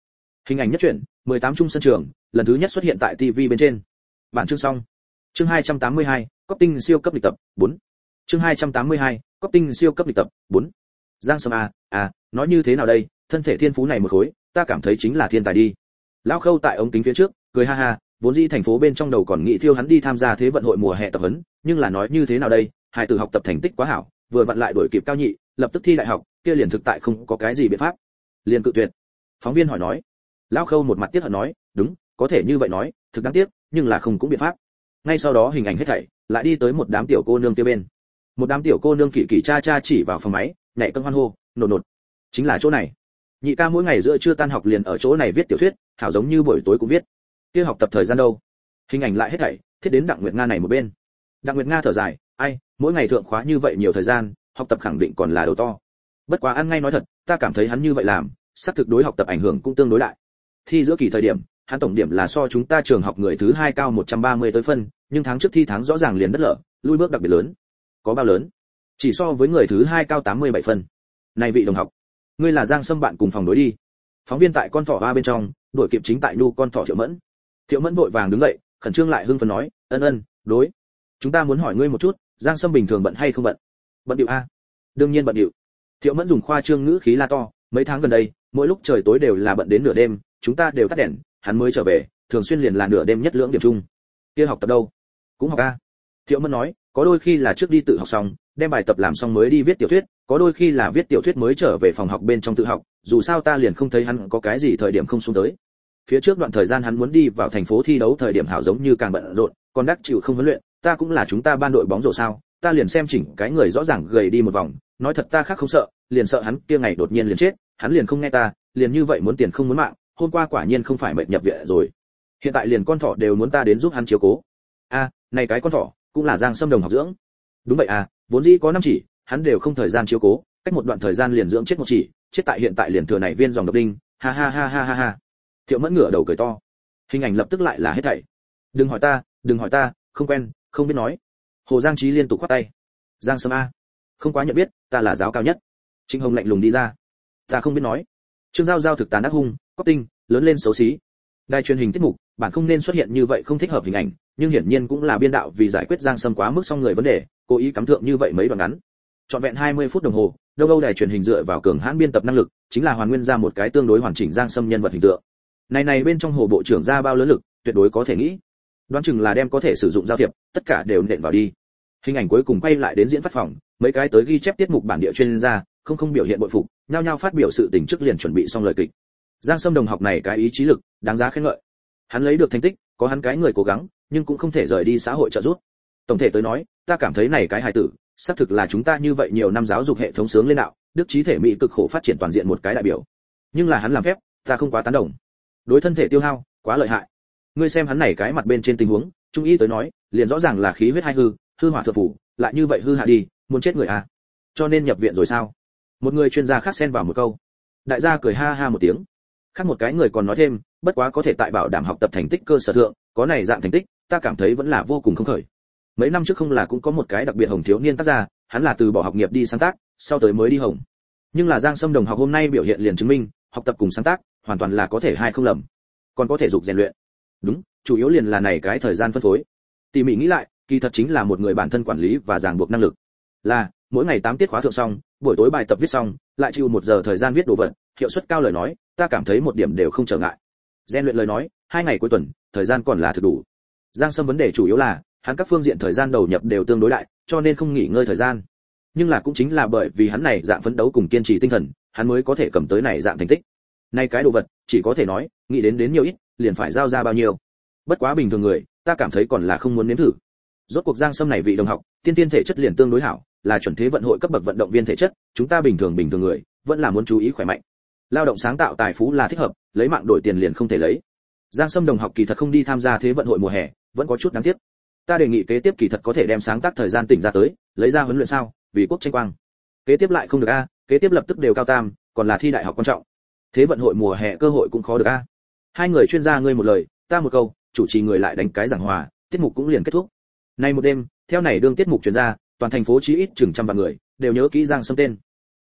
A: Hình ảnh nhất truyện, mười tám trung sân trường, lần thứ nhất xuất hiện tại ti vi bên trên. Bản chương xong. Chương hai trăm tám mươi hai, Cóc tinh siêu cấp lịch tập, bốn. Chương hai trăm tám mươi hai, Cóc tinh siêu cấp lịch tập, bốn. Giang Sâm à, à, nói như thế nào đây, thân thể thiên phú này một khối, ta cảm thấy chính là thiên tài đi. Lão Khâu tại ống kính phía trước, cười ha ha, vốn dĩ thành phố bên trong đầu còn nghĩ thiêu hắn đi tham gia thế vận hội mùa hè tập huấn, nhưng là nói như thế nào đây, hai từ học tập thành tích quá hảo, vừa vặn lại đuổi kịp cao nhị, lập tức thi đại học, kia liền thực tại không có cái gì biện pháp. Liền cự tuyệt. Phóng viên hỏi nói. Lão Khâu một mặt tiếc hận nói, đúng, có thể như vậy nói, thực đáng tiếc, nhưng là không cũng biện pháp. Ngay sau đó hình ảnh hết thảy, lại đi tới một đám tiểu cô nương kia bên. Một đám tiểu cô nương kỳ kỳ cha cha chỉ vào phòng máy, nhảy cân hoan hô, nột nột. Chính là chỗ này. Nhị ca mỗi ngày giữa trưa tan học liền ở chỗ này viết tiểu thuyết, hảo giống như buổi tối cũng viết. Kia học tập thời gian đâu? Hình ảnh lại hết thảy, thiết đến Đặng Nguyệt Nga này một bên. Đặng Nguyệt Nga thở dài, ai, mỗi ngày thượng khóa như vậy nhiều thời gian, học tập khẳng định còn là đầu to. Bất quá ăn ngay nói thật, ta cảm thấy hắn như vậy làm, xác thực đối học tập ảnh hưởng cũng tương đối đại. Thi giữa kỳ thời điểm, hắn tổng điểm là so chúng ta trường học người thứ hai cao một trăm ba mươi tới phân, nhưng tháng trước thi tháng rõ ràng liền đất lở, lui bước đặc biệt lớn. Có bao lớn? Chỉ so với người thứ hai cao tám mươi bảy phân. Này vị đồng học, ngươi là Giang Sâm bạn cùng phòng đối đi. Phóng viên tại con thỏ hoa bên trong, đuổi kịp chính tại nu con thỏ Thiệu Mẫn. Thiệu Mẫn vội vàng đứng dậy, khẩn trương lại hưng phấn nói, ân ân, đối. Chúng ta muốn hỏi ngươi một chút, Giang Sâm bình thường bận hay không bận? Bận điệu a. Đương nhiên bận điệu. Thiệu Mẫn dùng khoa trương ngữ khí la to, mấy tháng gần đây, mỗi lúc trời tối đều là bận đến nửa đêm, chúng ta đều tắt đèn, hắn mới trở về, thường xuyên liền là nửa đêm nhất lưỡng điểm chung. Kia học tập đâu? Cũng học a. Thiệu Mẫn nói, có đôi khi là trước đi tự học xong, đem bài tập làm xong mới đi viết tiểu thuyết, có đôi khi là viết tiểu thuyết mới trở về phòng học bên trong tự học, dù sao ta liền không thấy hắn có cái gì thời điểm không xuống tới. Phía trước đoạn thời gian hắn muốn đi vào thành phố thi đấu thời điểm hảo giống như càng bận rộn, còn đắc chịu không huấn luyện, ta cũng là chúng ta ban đội bóng rổ sao, ta liền xem chỉnh cái người rõ ràng gầy đi một vòng, nói thật ta khác không sợ, liền sợ hắn kia ngày đột nhiên liền chết, hắn liền không nghe ta, liền như vậy muốn tiền không muốn mạng, hôm qua quả nhiên không phải mệt nhập viện rồi. Hiện tại liền con thỏ đều muốn ta đến giúp hắn chiếu cố. A, này cái con thỏ, cũng là Giang Sâm đồng học dưỡng. Đúng vậy à, vốn dĩ có năm chỉ, hắn đều không thời gian chiếu cố, cách một đoạn thời gian liền dưỡng chết một chỉ, chết tại hiện tại liền thừa này viên dòng độc đinh, ha ha ha ha ha ha. Thiệu Mẫn ngửa đầu cười to. Hình ảnh lập tức lại là hết thảy. Đừng hỏi ta, đừng hỏi ta, không quen, không biết nói. Hồ Giang Chí liên tục khoát tay. Giang Sâm a, không quá nhận biết, ta là giáo cao nhất. Trịnh Hồng lạnh lùng đi ra. Ta không biết nói. Trương Giao Giao thực tàn ác hung, cóc tinh, lớn lên xấu xí. Đài truyền hình tiết mục, bản không nên xuất hiện như vậy không thích hợp hình ảnh, nhưng hiển nhiên cũng là biên đạo vì giải quyết Giang Sâm quá mức xong người vấn đề, cố ý cắm thượng như vậy mấy đoạn ngắn. Trọn vẹn hai mươi phút đồng hồ, đâu đâu đài truyền hình dựa vào cường hãn biên tập năng lực, chính là hoàn nguyên ra một cái tương đối hoàn chỉnh Giang Sâm nhân vật hình tượng. Này này bên trong hồ bộ trưởng ra bao lớn lực, tuyệt đối có thể nghĩ. Đoán chừng là đem có thể sử dụng giao thiệp, tất cả đều nện vào đi. Hình ảnh cuối cùng quay lại đến diễn phát phòng, mấy cái tới ghi chép tiết mục bản địa chuyên gia, không không biểu hiện bội phục, nhao nhao phát biểu sự tình trước liền chuẩn bị xong lời kịch. Giang Sâm đồng học này cái ý chí lực, đáng giá khen ngợi. Hắn lấy được thành tích, có hắn cái người cố gắng, nhưng cũng không thể rời đi xã hội trợ giúp. Tổng thể tới nói, ta cảm thấy này cái hài tử, xác thực là chúng ta như vậy nhiều năm giáo dục hệ thống sướng lên đạo, đức trí thể mỹ cực khổ phát triển toàn diện một cái đại biểu. Nhưng là hắn làm phép, ta không quá tán đồng. Đối thân thể tiêu hao, quá lợi hại. Ngươi xem hắn này cái mặt bên trên tình huống, trung y tới nói, liền rõ ràng là khí huyết hai hư, hư hỏa thượng phủ, lại như vậy hư hạ đi, muốn chết người à? Cho nên nhập viện rồi sao? Một người chuyên gia khác xen vào một câu. Đại gia cười ha ha một tiếng. Khác một cái người còn nói thêm, bất quá có thể tại bảo đảm học tập thành tích cơ sở thượng, có này dạng thành tích, ta cảm thấy vẫn là vô cùng không khởi. Mấy năm trước không là cũng có một cái đặc biệt hồng thiếu niên tác gia, hắn là từ bỏ học nghiệp đi sáng tác, sau tới mới đi hồng. Nhưng là Giang Sâm đồng học hôm nay biểu hiện liền chứng minh, học tập cùng sáng tác, hoàn toàn là có thể hai không lầm. Còn có thể dục rèn luyện. Đúng, chủ yếu liền là này cái thời gian phân phối. Tỉ mỉ nghĩ lại, kỳ thật chính là một người bản thân quản lý và ràng buộc năng lực. Là, mỗi ngày tám tiết khóa thượng xong, buổi tối bài tập viết xong, lại chịu một giờ thời gian viết đồ vật, hiệu suất cao lời nói, ta cảm thấy một điểm đều không trở ngại. Rèn luyện lời nói, hai ngày cuối tuần, thời gian còn là thực đủ. Giang Sâm vấn đề chủ yếu là, hắn các phương diện thời gian đầu nhập đều tương đối đại, cho nên không nghỉ ngơi thời gian. Nhưng là cũng chính là bởi vì hắn này dạng phấn đấu cùng kiên trì tinh thần, hắn mới có thể cầm tới này dạng thành tích. Này cái đồ vật, chỉ có thể nói, nghĩ đến đến nhiều ít, liền phải giao ra bao nhiêu. Bất quá bình thường người, ta cảm thấy còn là không muốn nếm thử. Rốt cuộc Giang Sâm này vị đồng học, tiên tiên thể chất liền tương đối hảo, là chuẩn thế vận hội cấp bậc vận động viên thể chất, chúng ta bình thường bình thường người, vẫn là muốn chú ý khỏe mạnh. Lao động sáng tạo tài phú là thích hợp, lấy mạng đổi tiền liền không thể lấy. Giang Sâm đồng học kỳ thật không đi tham gia thế vận hội mùa hè, vẫn có chút đáng tiếc. Ta đề nghị kế tiếp kỳ thật có thể đem sáng tác thời gian tỉnh ra tới, lấy ra huấn luyện sao, vì quốc tranh quang. Kế tiếp lại không được a, kế tiếp lập tức đều cao tam, còn là thi đại học quan trọng. Thế vận hội mùa hè cơ hội cũng khó được a. Hai người chuyên gia ngươi một lời, ta một câu, chủ trì người lại đánh cái giảng hòa, tiết mục cũng liền kết thúc. Nay một đêm, theo này đương tiết mục truyền ra, toàn thành phố chí ít chừng trăm vạn người đều nhớ kỹ Giang Sâm tên.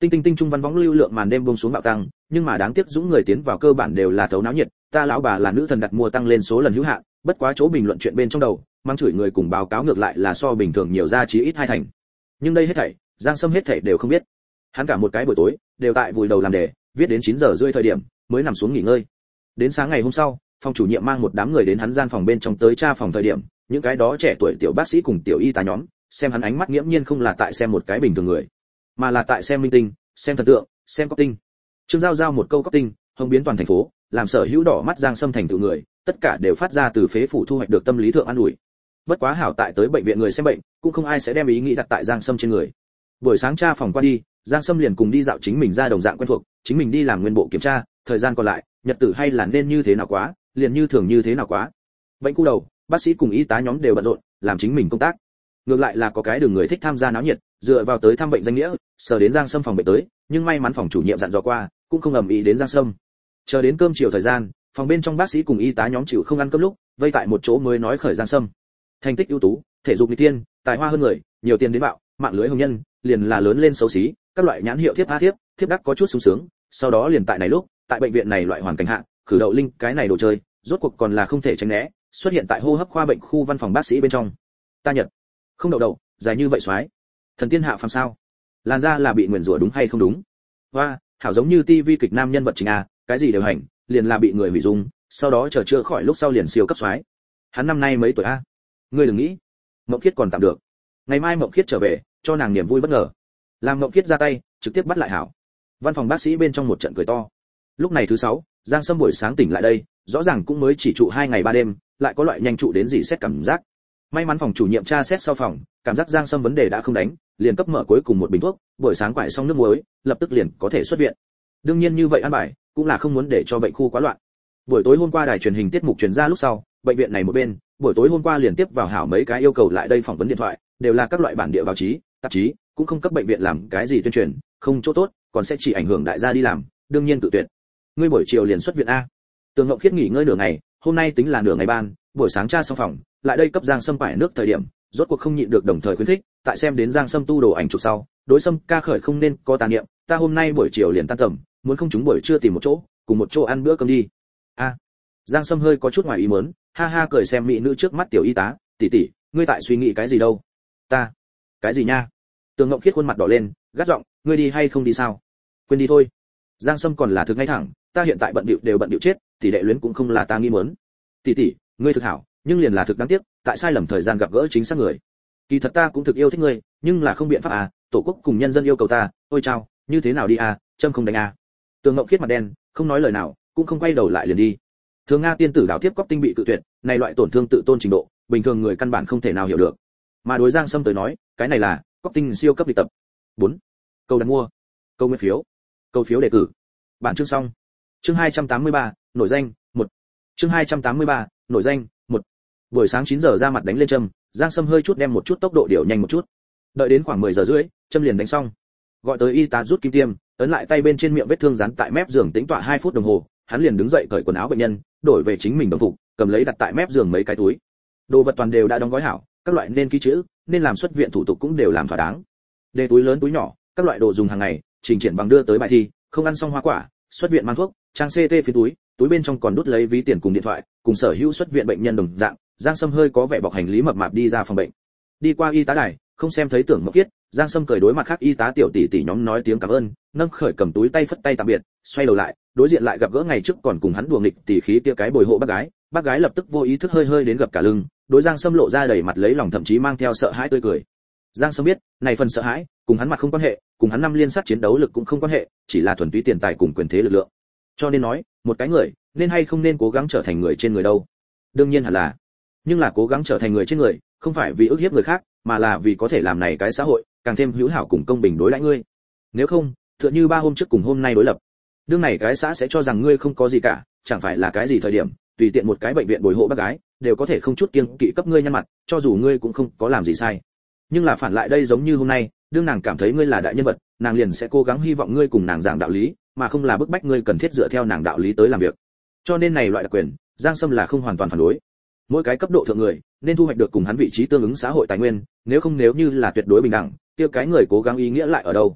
A: Tinh tinh tinh trung văn võng lưu lượng màn đêm buông xuống bạo tăng, nhưng mà đáng tiếc dũng người tiến vào cơ bản đều là thấu náo nhiệt, ta lão bà là nữ thần đặt mua tăng lên số lần hữu hạn, bất quá chỗ bình luận chuyện bên trong đầu, mang chửi người cùng báo cáo ngược lại là so bình thường nhiều ra chí ít hai thành. Nhưng đây hết thảy, Giang Sâm hết thảy đều không biết. Hắn cả một cái buổi tối đều tại vùi đầu làm đề, viết đến chín giờ rưỡi thời điểm mới nằm xuống nghỉ ngơi. Đến sáng ngày hôm sau, phòng chủ nhiệm mang một đám người đến hắn gian phòng bên trong tới tra phòng thời điểm, những cái đó trẻ tuổi tiểu bác sĩ cùng tiểu y tá nhóm, xem hắn ánh mắt nghiễm nhiên không là tại xem một cái bình thường người, mà là tại xem minh tinh, xem thần tượng, xem cóc tinh. Trương Giao Giao một câu cóc tinh, hồng biến toàn thành phố, làm sở hữu đỏ mắt Giang Sâm thành tựu người, tất cả đều phát ra từ phế phủ thu hoạch được tâm lý thượng an ủi. Bất quá hảo tại tới bệnh viện người xem bệnh, cũng không ai sẽ đem ý nghĩ đặt tại Giang Sâm trên người. Buổi sáng tra phòng qua đi, Giang Sâm liền cùng đi dạo chính mình ra đồng dạng quen thuộc, chính mình đi làm nguyên bộ kiểm tra, thời gian còn lại, nhật tử hay là nên như thế nào quá, liền như thường như thế nào quá. Bệnh khu đầu, bác sĩ cùng y tá nhóm đều bận rộn, làm chính mình công tác. Ngược lại là có cái đường người thích tham gia náo nhiệt, dựa vào tới thăm bệnh danh nghĩa, sờ đến Giang Sâm phòng bệnh tới, nhưng may mắn phòng chủ nhiệm dặn dò qua, cũng không ầm ĩ đến Giang Sâm. Chờ đến cơm chiều thời gian, phòng bên trong bác sĩ cùng y tá nhóm chịu không ăn cơm lúc, vây tại một chỗ mới nói khởi Giang Sâm. Thành tích ưu tú, thể dục nghịch thiên, tài hoa hơn người, nhiều tiền đến bạo, mạng lưới hồng nhân, liền là lớn lên xấu xí, các loại nhãn hiệu thiếp tha thiếp, thiếp đắc có chút sung sướng, sau đó liền tại này lúc, tại bệnh viện này loại hoàn cảnh hạ, khử đậu linh, cái này đồ chơi, rốt cuộc còn là không thể tránh né, xuất hiện tại hô hấp khoa bệnh khu văn phòng bác sĩ bên trong. Ta nhật, không đậu đậu, dài như vậy xoái. Thần tiên hạ phàm sao? Làn da là bị nguyền rủa đúng hay không đúng? Hoa, hảo giống như tivi kịch nam nhân vật chính a, cái gì đều hành, liền là bị người hủy dung, sau đó chờ chữa khỏi lúc sau liền siêu cấp xoái. Hắn năm nay mấy tuổi a? Ngươi đừng nghĩ. Mộng Khiết còn tạm được. Ngày mai Mộng Khiết trở về, cho nàng niềm vui bất ngờ. Làm Mộng Khiết ra tay, trực tiếp bắt lại hảo. Văn phòng bác sĩ bên trong một trận cười to. Lúc này thứ sáu, Giang Sâm buổi sáng tỉnh lại đây, rõ ràng cũng mới chỉ trụ hai ngày ba đêm, lại có loại nhanh trụ đến gì xét cảm giác. May mắn phòng chủ nhiệm tra xét sau phòng, cảm giác Giang Sâm vấn đề đã không đánh, liền cấp mở cuối cùng một bình thuốc, buổi sáng quải xong nước muối, lập tức liền có thể xuất viện. Đương nhiên như vậy an bài, cũng là không muốn để cho bệnh khu quá loạn. Buổi tối hôm qua đài truyền hình tiết mục truyền ra lúc sau, bệnh viện này một bên, buổi tối hôm qua liền tiếp vào hảo mấy cái yêu cầu lại đây phỏng vấn điện thoại, đều là các loại bản địa báo chí, tạp chí, cũng không cấp bệnh viện làm cái gì tuyên truyền, không chỗ tốt, còn sẽ chỉ ảnh hưởng đại gia đi làm, đương nhiên tự tuyệt. Ngươi buổi chiều liền xuất viện a? Tường Ngọc Khiết nghỉ ngơi nửa ngày, hôm nay tính là nửa ngày ban, buổi sáng tra xong phòng, lại đây cấp Giang Sâm phải nước thời điểm, rốt cuộc không nhịn được đồng thời khuyến khích, tại xem đến Giang Sâm tu đồ ảnh chụp sau, đối Sâm ca khởi không nên có tà niệm, ta hôm nay buổi chiều liền tan tầm, muốn không chúng buổi trưa tìm một chỗ, cùng một chỗ ăn bữa cơm đi. A. Giang Sâm hơi có chút ngoài ý muốn, ha ha cười xem mỹ nữ trước mắt tiểu y tá, tỷ tỷ, ngươi tại suy nghĩ cái gì đâu? Ta, cái gì nha? Tường Ngọc Khiết khuôn mặt đỏ lên, gắt giọng, ngươi đi hay không đi sao? Quên đi thôi. Giang Sâm còn là thực ngay thẳng, ta hiện tại bận bịu đều bận bịu chết, tỷ đệ luyến cũng không là ta nghi muốn. Tỷ tỷ, ngươi thực hảo, nhưng liền là thực đáng tiếc, tại sai lầm thời gian gặp gỡ chính xác người. Kỳ thật ta cũng thực yêu thích ngươi, nhưng là không biện pháp à, tổ quốc cùng nhân dân yêu cầu ta, ôi chao, như thế nào đi à, châm không đánh à. Tường Ngọc Khiết mặt đen, không nói lời nào, cũng không quay đầu lại liền đi. Thường Nga tiên tử đảo tiếp cóc tinh bị cự tuyệt, này loại tổn thương tự tôn trình độ, bình thường người căn bản không thể nào hiểu được. Mà đối Giang Sâm tới nói, cái này là cóc tinh siêu cấp lịch tập. bốn. Câu đặt mua, câu nguyên phiếu, câu phiếu đề cử. Bản chương xong. Chương hai trăm tám mươi ba, nổi danh, một. Chương hai trăm tám mươi ba, nổi danh, một. Buổi sáng chín giờ ra mặt đánh lên châm, Giang Sâm hơi chút đem một chút tốc độ điều nhanh một chút. Đợi đến khoảng mười giờ rưỡi, châm liền đánh xong. Gọi tới y tá rút kim tiêm, ấn lại tay bên trên miệng vết thương dán tại mép giường tĩnh tọa hai phút đồng hồ, hắn liền đứng dậy cởi quần áo bệnh nhân, đổi về chính mình đồng phục, cầm lấy đặt tại mép giường mấy cái túi. Đồ vật toàn đều đã đóng gói hảo, các loại nên ký chữ, nên làm xuất viện thủ tục cũng đều làm thỏa đáng. Đề túi lớn túi nhỏ, các loại đồ dùng hàng ngày, trình triển bằng đưa tới bài thi, không ăn xong hoa quả, xuất viện mang thuốc, trang xê tê phía túi, túi bên trong còn đút lấy ví tiền cùng điện thoại, cùng sở hữu xuất viện bệnh nhân đồng dạng. Giang Sâm hơi có vẻ bọc hành lý mập mạp đi ra phòng bệnh. Đi qua y tá đài, không xem thấy Tưởng Mộc Kiết, Giang Sâm cười đối mặt khác y tá tiểu tỷ tỷ nhóm nói tiếng cảm ơn, nâng khởi cầm túi tay phất tay tạm biệt, xoay đầu lại, đối diện lại gặp gỡ ngày trước còn cùng hắn đùa nghịch tỷ khí kia cái bồi hộ bác gái, bác gái lập tức vô ý thức hơi hơi đến gập cả lưng, đối Giang Sâm lộ ra đầy mặt lấy lòng thậm chí mang theo sợ hãi tươi cười. Giang Sâm biết, này phần sợ hãi, cùng hắn mặt không quan hệ, cùng hắn năm liên sát chiến đấu lực cũng không quan hệ, chỉ là thuần túy tiền tài cùng quyền thế lực lượng. Cho nên nói, một cái người, nên hay không nên cố gắng trở thành người trên người đâu? Đương nhiên hẳn là. Nhưng là cố gắng trở thành người trên người, không phải vì ức hiếp người khác, mà là vì có thể làm này cái xã hội càng thêm hữu hảo cùng công bình đối đãi ngươi. Nếu không, tựa như ba hôm trước cùng hôm nay đối lập, đương này cái xã sẽ cho rằng ngươi không có gì cả, chẳng phải là cái gì thời điểm, tùy tiện một cái bệnh viện bồi hộ bác gái, đều có thể không chút kiêng kỵ cấp ngươi nhăn mặt, cho dù ngươi cũng không có làm gì sai. Nhưng là phản lại đây giống như hôm nay, đương nàng cảm thấy ngươi là đại nhân vật, nàng liền sẽ cố gắng hy vọng ngươi cùng nàng giảng đạo lý, mà không là bức bách ngươi cần thiết dựa theo nàng đạo lý tới làm việc. Cho nên này loại đặc quyền, Giang Sâm là không hoàn toàn phản đối. Mỗi cái cấp độ thượng người nên thu hoạch được cùng hắn vị trí tương ứng xã hội tài nguyên, nếu không nếu như là tuyệt đối bình đẳng, kia cái người cố gắng ý nghĩa lại ở đâu?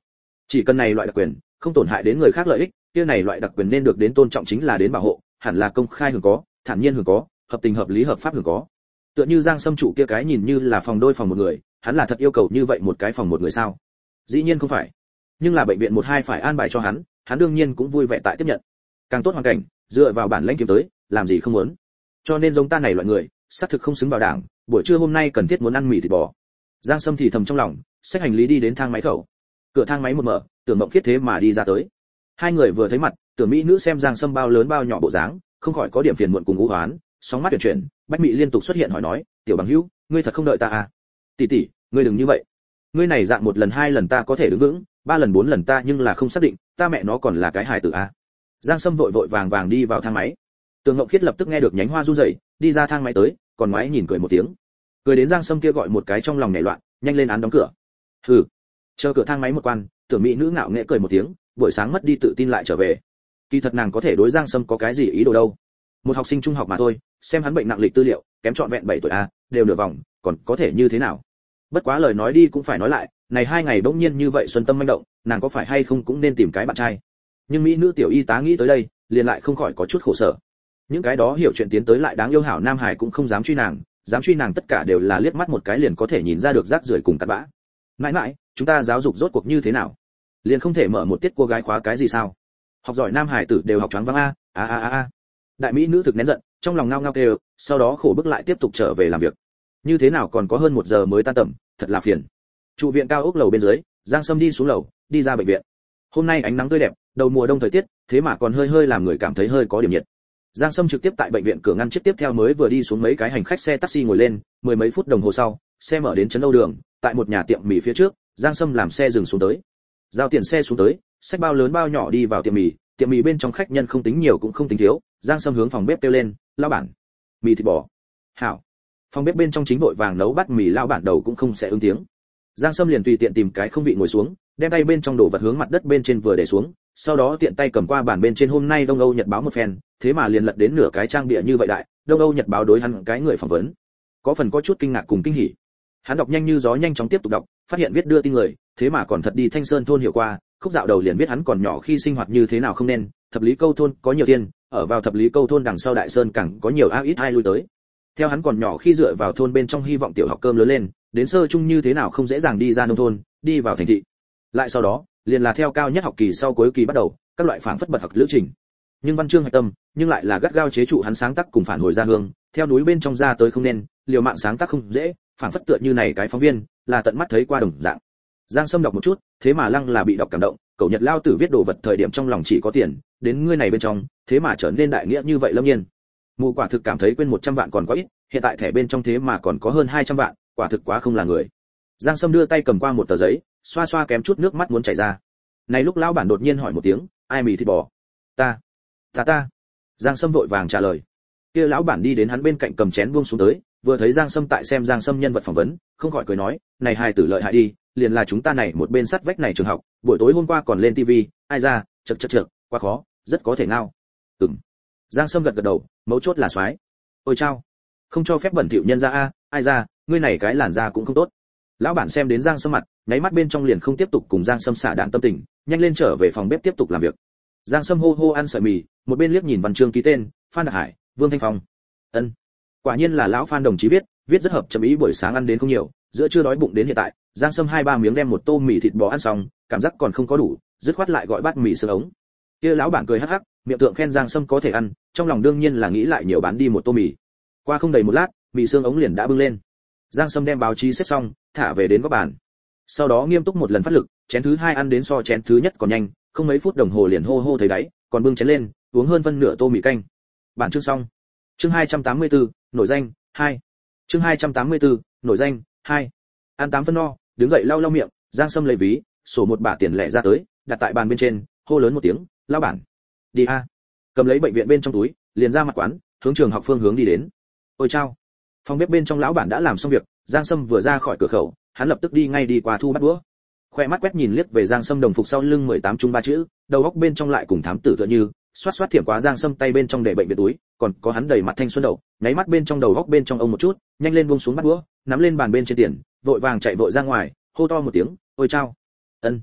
A: Chỉ cần này loại đặc quyền không tổn hại đến người khác lợi ích, kia này loại đặc quyền nên được đến tôn trọng chính là đến bảo hộ, hẳn là công khai hưởng có, thản nhiên hưởng có, hợp tình hợp lý hợp pháp hưởng có. Tựa như Giang Sâm trụ kia cái nhìn như là phòng đôi phòng một người, hắn là thật yêu cầu như vậy một cái phòng một người sao? Dĩ nhiên không phải. Nhưng là bệnh viện một hai phải an bài cho hắn, hắn đương nhiên cũng vui vẻ tại tiếp nhận. Càng tốt hoàn cảnh, dựa vào bản lãnh kiếm tới, làm gì không muốn. Cho nên giống ta này loại người, xác thực không xứng vào đảng, buổi trưa hôm nay cần thiết muốn ăn mì thịt bò. Giang Sâm thì thầm trong lòng, xách hành lý đi đến thang máy khẩu. Cửa thang máy một mở, Tưởng Mộng Khiết thế mà đi ra tới. Hai người vừa thấy mặt, Tưởng mỹ nữ xem Giang Sâm bao lớn bao nhỏ bộ dáng, không khỏi có điểm phiền muộn cùng u hoán, sóng mắt chuyển chuyển, Bách Mị liên tục xuất hiện hỏi nói, "Tiểu bằng hữu, ngươi thật không đợi ta à? Tỷ tỷ, ngươi đừng như vậy. Ngươi này dạng một lần hai lần ta có thể đứng vững, ba lần bốn lần ta nhưng là không xác định, ta mẹ nó còn là cái hài tử à?" Giang Sâm vội vội vàng vàng đi vào thang máy. Tưởng Ngộng Khiết lập tức nghe được nhánh hoa run rẩy, đi ra thang máy tới, còn ngoái nhìn cười một tiếng. Cười đến Giang Sâm kia gọi một cái trong lòng nhảy loạn, nhanh lên án đóng cửa. Hừ. Chờ cửa thang máy một quan, Tưởng mỹ nữ ngạo nghễ cười một tiếng, buổi sáng mất đi tự tin lại trở về. Kỳ thật nàng có thể đối Giang Sâm có cái gì ý đồ đâu. Một học sinh trung học mà thôi, xem hắn bệnh nặng lịch tư liệu, kém trọn vẹn bảy tuổi a, đều nửa vòng, còn có thể như thế nào? Bất quá lời nói đi cũng phải nói lại, này hai ngày bỗng nhiên như vậy xuân tâm manh động, nàng có phải hay không cũng nên tìm cái bạn trai. Nhưng mỹ nữ tiểu y tá nghĩ tới đây, liền lại không khỏi có chút khổ sở. Những cái đó hiểu chuyện tiến tới lại đáng yêu hảo nam hải cũng không dám truy nàng, dám truy nàng tất cả đều là liếc mắt một cái liền có thể nhìn ra được rác rưởi cùng tạt bã. Mãi mãi, chúng ta giáo dục rốt cuộc như thế nào? Liền không thể mở một tiết cô gái khóa cái gì sao? Học giỏi nam hải tử đều học choáng váng a, a a a a. Đại mỹ nữ thực nén giận, trong lòng ngao ngao kêu, sau đó khổ bức lại tiếp tục trở về làm việc. Như thế nào còn có hơn một giờ mới tan tầm, thật là phiền. Trụ viện cao ốc lầu bên dưới, Giang Sâm đi xuống lầu, đi ra bệnh viện. Hôm nay ánh nắng tươi đẹp, đầu mùa đông thời tiết, thế mà còn hơi hơi làm người cảm thấy hơi có điểm nhiệt. Giang Sâm trực tiếp tại bệnh viện cửa ngăn chiếc tiếp theo mới vừa đi xuống mấy cái hành khách xe taxi ngồi lên, mười mấy phút đồng hồ sau, xe mở đến trấn Âu đường, tại một nhà tiệm mì phía trước, Giang Sâm làm xe dừng xuống tới. Giao tiền xe xuống tới, xách bao lớn bao nhỏ đi vào tiệm mì, tiệm mì bên trong khách nhân không tính nhiều cũng không tính thiếu, Giang Sâm hướng phòng bếp kêu lên, "Lão bản, mì thịt bò." "Hảo." Phòng bếp bên trong chính vội vàng nấu bát mì, lão bản đầu cũng không sẽ ứng tiếng. Giang Sâm liền tùy tiện tìm cái không vị ngồi xuống, đem tay bên trong đổ vật hướng mặt đất bên trên vừa để xuống, sau đó tiện tay cầm qua bàn bên trên hôm nay Đông Âu Nhật báo một phen, thế mà liền lật đến nửa cái trang bìa như vậy đại, Đông Âu Nhật báo đối hắn cái người phỏng vấn. Có phần có chút kinh ngạc cùng kinh hỉ. Hắn đọc nhanh như gió nhanh chóng tiếp tục đọc, phát hiện viết đưa tin người, thế mà còn thật đi Thanh Sơn thôn hiểu qua, khúc dạo đầu liền viết hắn còn nhỏ khi sinh hoạt như thế nào không nên, thập lý câu thôn có nhiều tiền, ở vào thập lý câu thôn đằng sau Đại Sơn càng có nhiều ác ít ai lui tới. Theo hắn còn nhỏ khi dựa vào thôn bên trong hy vọng tiểu học cơm lớn lên, đến sơ trung như thế nào không dễ dàng đi ra nông thôn, đi vào thành thị. Lại sau đó, liền là theo cao nhất học kỳ sau cuối kỳ bắt đầu, các loại phảng phất bật học lữ trình. Nhưng văn chương hạch tâm, nhưng lại là gắt gao chế trụ hắn sáng tác cùng phản hồi ra hương, theo núi bên trong ra tới không nên, liều mạng sáng tác không dễ, phảng phất tựa như này cái phóng viên, là tận mắt thấy qua đồng dạng. Giang Sâm đọc một chút, thế mà lăng là bị đọc cảm động, cậu Nhật lao tử viết đồ vật thời điểm trong lòng chỉ có tiền, đến ngươi này bên trong, thế mà trở nên đại nghĩa như vậy lâm nhiên. Mù quả thực cảm thấy quên một trăm vạn còn có ít, hiện tại thẻ bên trong thế mà còn có hơn hai trăm vạn, quả thực quá không là người. Giang Sâm đưa tay cầm qua một tờ giấy, xoa xoa kém chút nước mắt muốn chảy ra. Này lúc lão bản đột nhiên hỏi một tiếng, "Ai mì thịt bò?" "Ta." "Ta ta." Giang Sâm vội vàng trả lời. Kia lão bản đi đến hắn bên cạnh cầm chén buông xuống tới, vừa thấy Giang Sâm tại xem Giang Sâm nhân vật phỏng vấn, không khỏi cười nói, "Này hài tử lợi hại đi, liền là chúng ta này một bên sắt vách này trường học, buổi tối hôm qua còn lên tivi, ai ra, chậc chậc chậc, quá khó, rất có thể ngao." "Ừm." Giang Sâm gật gật đầu, mấu chốt là soái. "Ôi chao, không cho phép bẩn thỉu nhân ra a, ai ra, ngươi này cái làn da cũng không tốt." Lão bản xem đến Giang Sâm mặt, nháy mắt bên trong liền không tiếp tục cùng Giang Sâm xả đạn tâm tình, nhanh lên trở về phòng bếp tiếp tục làm việc. Giang Sâm hô hô ăn sợi mì, một bên liếc nhìn văn chương ký tên, Phan Đặc Hải, Vương Thanh Phong. Ân, quả nhiên là lão Phan đồng chí viết, viết rất hợp chấm ý, buổi sáng ăn đến không nhiều, giữa trưa đói bụng đến hiện tại, Giang Sâm hai ba miếng đem một tô mì thịt bò ăn xong, cảm giác còn không có đủ, dứt khoát lại gọi bát mì xương ống. Kia lão bản cười hắc hắc, miệng tượng khen Giang Sâm có thể ăn, trong lòng đương nhiên là nghĩ lại nhiều bán đi một tô mì. Qua không đầy một lát, mì xương ống liền đã bưng lên. Giang Sâm đem báo chí xếp xong, thả về đến góc bàn. Sau đó nghiêm túc một lần phát lực, chén thứ hai ăn đến so chén thứ nhất còn nhanh, không mấy phút đồng hồ liền hô hô thấy đáy, còn bưng chén lên, uống hơn phân nửa tô mì canh. Bản chương xong. Chương hai trăm tám mươi tư, nổi danh hai. Chương hai trăm tám mươi tư, nổi danh hai. Ăn tám phân no, đứng dậy lau lau miệng, Giang Sâm lấy ví, sổ một bả tiền lẻ ra tới, đặt tại bàn bên trên, hô lớn một tiếng, "Lão bản, đi a." Cầm lấy bệnh viện bên trong túi, liền ra mặt quán, hướng trường học phương hướng đi đến. "Ôi chao." Phòng bếp bên trong lão bản đã làm xong việc, Giang Sâm vừa ra khỏi cửa khẩu, hắn lập tức đi ngay đi qua thu bắt đũa. Khoe mắt quét nhìn liếc về Giang Sâm đồng phục sau lưng mười tám chung ba chữ, đầu óc bên trong lại cùng thám tử tựa như, xoát xoát thiểm quá Giang Sâm tay bên trong để bệnh viện túi, còn có hắn đầy mặt thanh xuân đầu, nháy mắt bên trong đầu óc bên trong ông một chút, nhanh lên buông xuống bắt đũa, nắm lên bàn bên trên tiền, vội vàng chạy vội ra ngoài, hô to một tiếng, "Ôi chao." "Ân."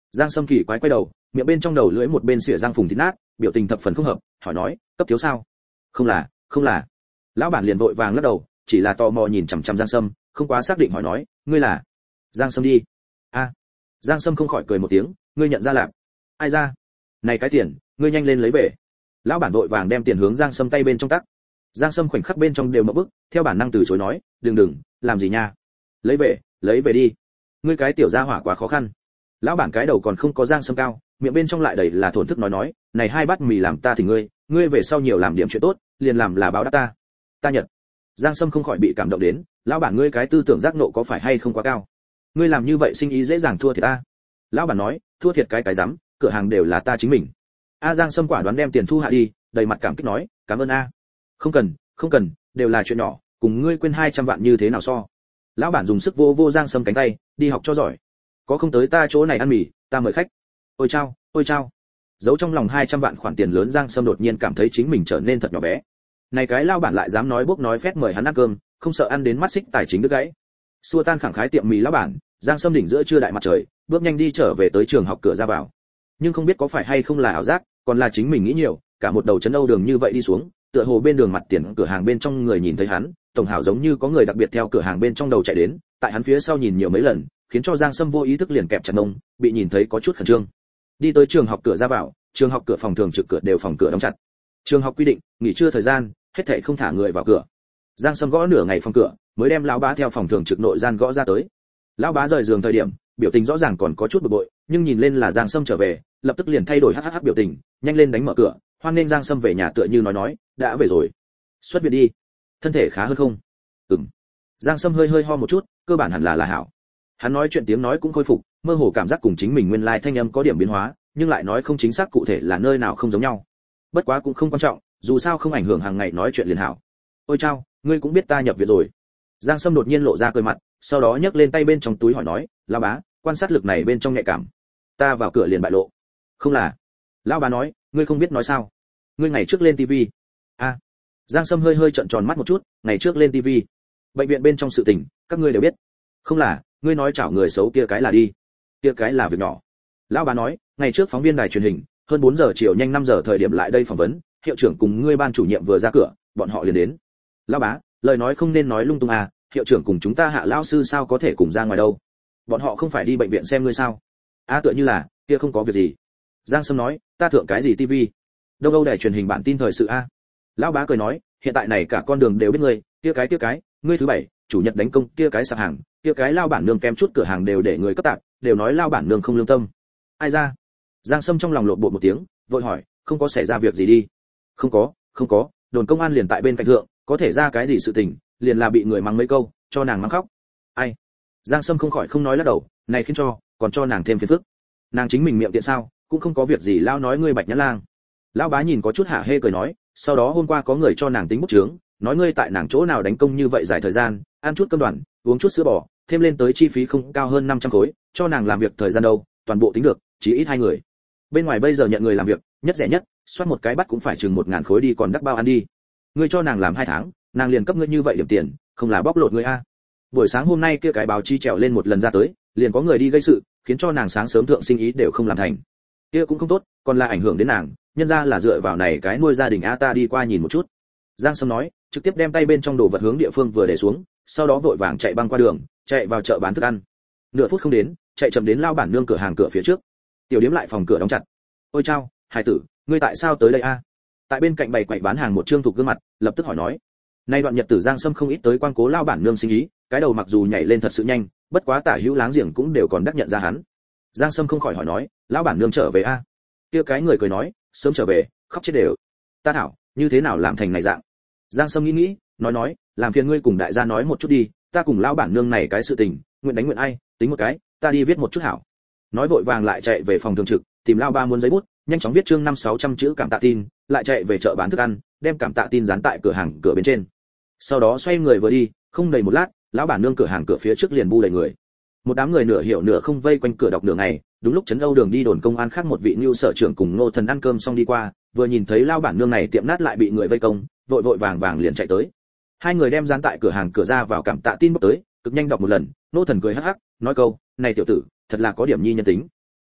A: Giang Sâm kỳ quái quay đầu, miệng bên trong đầu lưỡi một bên xỉa răng phùng thịt nát, biểu tình thập phần không hợp, hỏi nói, cấp thiếu sao? Không là, không là. Lão bản liền vội vàng lắc đầu, chỉ là tò mò nhìn chằm chằm Giang Sâm, không quá xác định hỏi nói, ngươi là? Giang Sâm đi. A. À. Giang Sâm không khỏi cười một tiếng, ngươi nhận ra lạc? Ai ra? Này cái tiền, ngươi nhanh lên lấy về. Lão bản vội vàng đem tiền hướng Giang Sâm tay bên trong tắc. Giang Sâm khoảnh khắc bên trong đều mở bức, theo bản năng từ chối nói, đừng đừng, làm gì nha? Lấy về, lấy về đi. Ngươi cái tiểu gia hỏa quá khó khăn. Lão bản cái đầu còn không có Giang Sâm cao, miệng bên trong lại đầy là thổn thức nói nói, này hai bát mì làm ta thì ngươi, ngươi về sau nhiều làm điểm chuyện tốt, liền làm là báo đáp ta. Ta nhận. Giang Sâm không khỏi bị cảm động đến, lão bản ngươi cái tư tưởng giác nộ có phải hay không quá cao? Ngươi làm như vậy sinh ý dễ dàng thua thiệt ta. Lão bản nói, thua thiệt cái cái rắm, cửa hàng đều là ta chính mình. A Giang Sâm quả đoán đem tiền thu hạ đi, đầy mặt cảm kích nói, cảm ơn a. Không cần, không cần, đều là chuyện nhỏ, cùng ngươi quên hai trăm vạn như thế nào so. Lão bản dùng sức vô vô Giang Sâm cánh tay, đi học cho giỏi. Có không tới ta chỗ này ăn mì, ta mời khách. Ôi chao, ôi chao. Giấu trong lòng hai trăm vạn khoản tiền lớn Giang Sâm đột nhiên cảm thấy chính mình trở nên thật nhỏ bé. Này cái lao bản lại dám nói bốc nói phét mời hắn ăn cơm, không sợ ăn đến mắt xích tài chính đứt gãy. Xua tan khẳng khái tiệm mì lão bản, Giang Sâm đỉnh giữa trưa đại mặt trời, bước nhanh đi trở về tới trường học cửa ra vào. Nhưng không biết có phải hay không là ảo giác, còn là chính mình nghĩ nhiều, cả một đầu chấn âu đường như vậy đi xuống, tựa hồ bên đường mặt tiền cửa hàng bên trong người nhìn thấy hắn, tổng hảo giống như có người đặc biệt theo cửa hàng bên trong đầu chạy đến, tại hắn phía sau nhìn nhiều mấy lần, khiến cho Giang Sâm vô ý thức liền kẹp chặt mông, bị nhìn thấy có chút khẩn trương. Đi tới trường học cửa ra vào, trường học cửa phòng thường trực cửa đều phòng cửa đóng chặt. Trường học quy định, nghỉ trưa thời gian, hết thảy không thả người vào cửa. Giang Sâm gõ nửa ngày phòng cửa, mới đem lão bá theo phòng thường trực nội gian gõ ra tới. Lão bá rời giường thời điểm, biểu tình rõ ràng còn có chút bực bội, nhưng nhìn lên là Giang Sâm trở về, lập tức liền thay đổi hắc hắc hắc biểu tình, nhanh lên đánh mở cửa, hoan nên Giang Sâm về nhà tựa như nói nói, đã về rồi. Xuất viện đi. Thân thể khá hơn không? Ừm. Giang Sâm hơi hơi ho một chút, cơ bản hẳn là là hảo. Hắn nói chuyện tiếng nói cũng khôi phục, mơ hồ cảm giác cùng chính mình nguyên lai thanh âm có điểm biến hóa, nhưng lại nói không chính xác cụ thể là nơi nào không giống nhau. Bất quá cũng không quan trọng, dù sao không ảnh hưởng hàng ngày nói chuyện liền hảo. Ôi chao, ngươi cũng biết ta nhập viện rồi. Giang Sâm đột nhiên lộ ra cười mặt, sau đó nhấc lên tay bên trong túi hỏi nói, lão bá, quan sát lực này bên trong nhạy cảm. Ta vào cửa liền bại lộ. Không là. Lão bá nói, ngươi không biết nói sao? Ngươi ngày trước lên tivi. A. À. Giang Sâm hơi hơi trợn tròn mắt một chút, ngày trước lên tivi. Bệnh viện bên trong sự tình, các ngươi đều biết. Không là, ngươi nói chảo người xấu kia cái là đi. Kia cái là việc nhỏ. Lão bá nói, ngày trước phóng viên đài truyền hình, hơn bốn giờ chiều nhanh năm giờ thời điểm lại đây phỏng vấn, hiệu trưởng cùng ngươi ban chủ nhiệm vừa ra cửa, bọn họ liền đến. Lão bá, lời nói không nên nói lung tung à, hiệu trưởng cùng chúng ta Hạ lão sư sao có thể cùng ra ngoài đâu? Bọn họ không phải đi bệnh viện xem ngươi sao? A à, tựa như là, kia không có việc gì. Giang Sâm nói, ta thượng cái gì tivi? Đông Âu đài truyền hình bản tin thời sự a. Lão bá cười nói, hiện tại này cả con đường đều biết ngươi, kia cái kia cái, ngươi thứ bảy, chủ nhật đánh công, kia cái sạp hàng, kia cái lao bản nương kem chút cửa hàng đều để người cấp tạp, đều nói lao bản nương không lương tâm. Ai ra? Giang Sâm trong lòng lộn bột một tiếng, vội hỏi, không có xảy ra việc gì đi? Không có, không có, đồn công an liền tại bên cạnh thượng, có thể ra cái gì sự tình, liền là bị người mắng mấy câu, cho nàng mắng khóc. Ai? Giang Sâm không khỏi không nói lắc đầu, này khiến cho, còn cho nàng thêm phiền phức. Nàng chính mình miệng tiện sao, cũng không có việc gì lao nói ngươi Bạch Nhã Lang. Lão bá nhìn có chút hả hê cười nói, sau đó hôm qua có người cho nàng tính bút chướng, nói ngươi tại nàng chỗ nào đánh công như vậy dài thời gian, ăn chút cơm đoàn, uống chút sữa bò, thêm lên tới chi phí không cao hơn năm trăm khối, cho nàng làm việc thời gian đâu, toàn bộ tính được, chỉ ít hai người. Bên ngoài bây giờ nhận người làm việc, nhất rẻ nhất, soát một cái bắt cũng phải chừng một ngàn khối đi còn đắc bao ăn đi. Ngươi cho nàng làm hai tháng, nàng liền cấp ngươi như vậy điểm tiền, không là bóc lột ngươi a. Buổi sáng hôm nay kia cái báo chi trèo lên một lần ra tới, liền có người đi gây sự, khiến cho nàng sáng sớm thượng sinh ý đều không làm thành. Kia cũng không tốt, còn là ảnh hưởng đến nàng, nhân ra là dựa vào này cái nuôi gia đình a, ta đi qua nhìn một chút. Giang Sâm nói, trực tiếp đem tay bên trong đồ vật hướng địa phương vừa để xuống, sau đó vội vàng chạy băng qua đường, chạy vào chợ bán thức ăn. Nửa phút không đến, chạy chậm đến lao bản nương cửa hàng cửa phía trước. Tiểu điếm lại phòng cửa đóng chặt. Ôi chao, hải tử, ngươi tại sao tới đây a? Tại bên cạnh bày quầy bán hàng một trương thục gương mặt, lập tức hỏi nói. Nay đoạn nhật tử Giang Sâm không ít tới quan cố lao bản nương sinh ý, cái đầu mặc dù nhảy lên thật sự nhanh, bất quá tả hữu láng giềng cũng đều còn đắc nhận ra hắn. Giang Sâm không khỏi hỏi nói, lão bản nương trở về a? Kia cái người cười nói, sớm trở về, khóc chết đều. Ta thảo, như thế nào làm thành này dạng? Giang Sâm nghĩ nghĩ, nói nói, làm phiền ngươi cùng đại gia nói một chút đi, ta cùng lão bản nương này cái sự tình, nguyện đánh nguyện ai, tính một cái, ta đi viết một chút hảo. Nói vội vàng lại chạy về phòng thường trực, tìm lao ba muốn giấy bút, nhanh chóng viết chương năm sáu trăm chữ cảm tạ tin, lại chạy về chợ bán thức ăn, đem cảm tạ tin dán tại cửa hàng cửa bên trên. Sau đó xoay người vừa đi, không đầy một lát, lão bản nương cửa hàng cửa phía trước liền bu đầy người. Một đám người nửa hiểu nửa không vây quanh cửa đọc nửa ngày, đúng lúc trấn Âu đường đi đồn công an khác một vị Nưu sở trưởng cùng Ngô Thần ăn cơm xong đi qua, vừa nhìn thấy lão bản nương này tiệm nát lại bị người vây công, vội vội vàng vàng liền chạy tới. Hai người đem dán tại cửa hàng cửa ra vào cảm tạ tin bốc tới, cực nhanh đọc một lần, Ngô Thần cười hắc hắc, nói câu, này tiểu tử, thật là có điểm nhi nhân tính.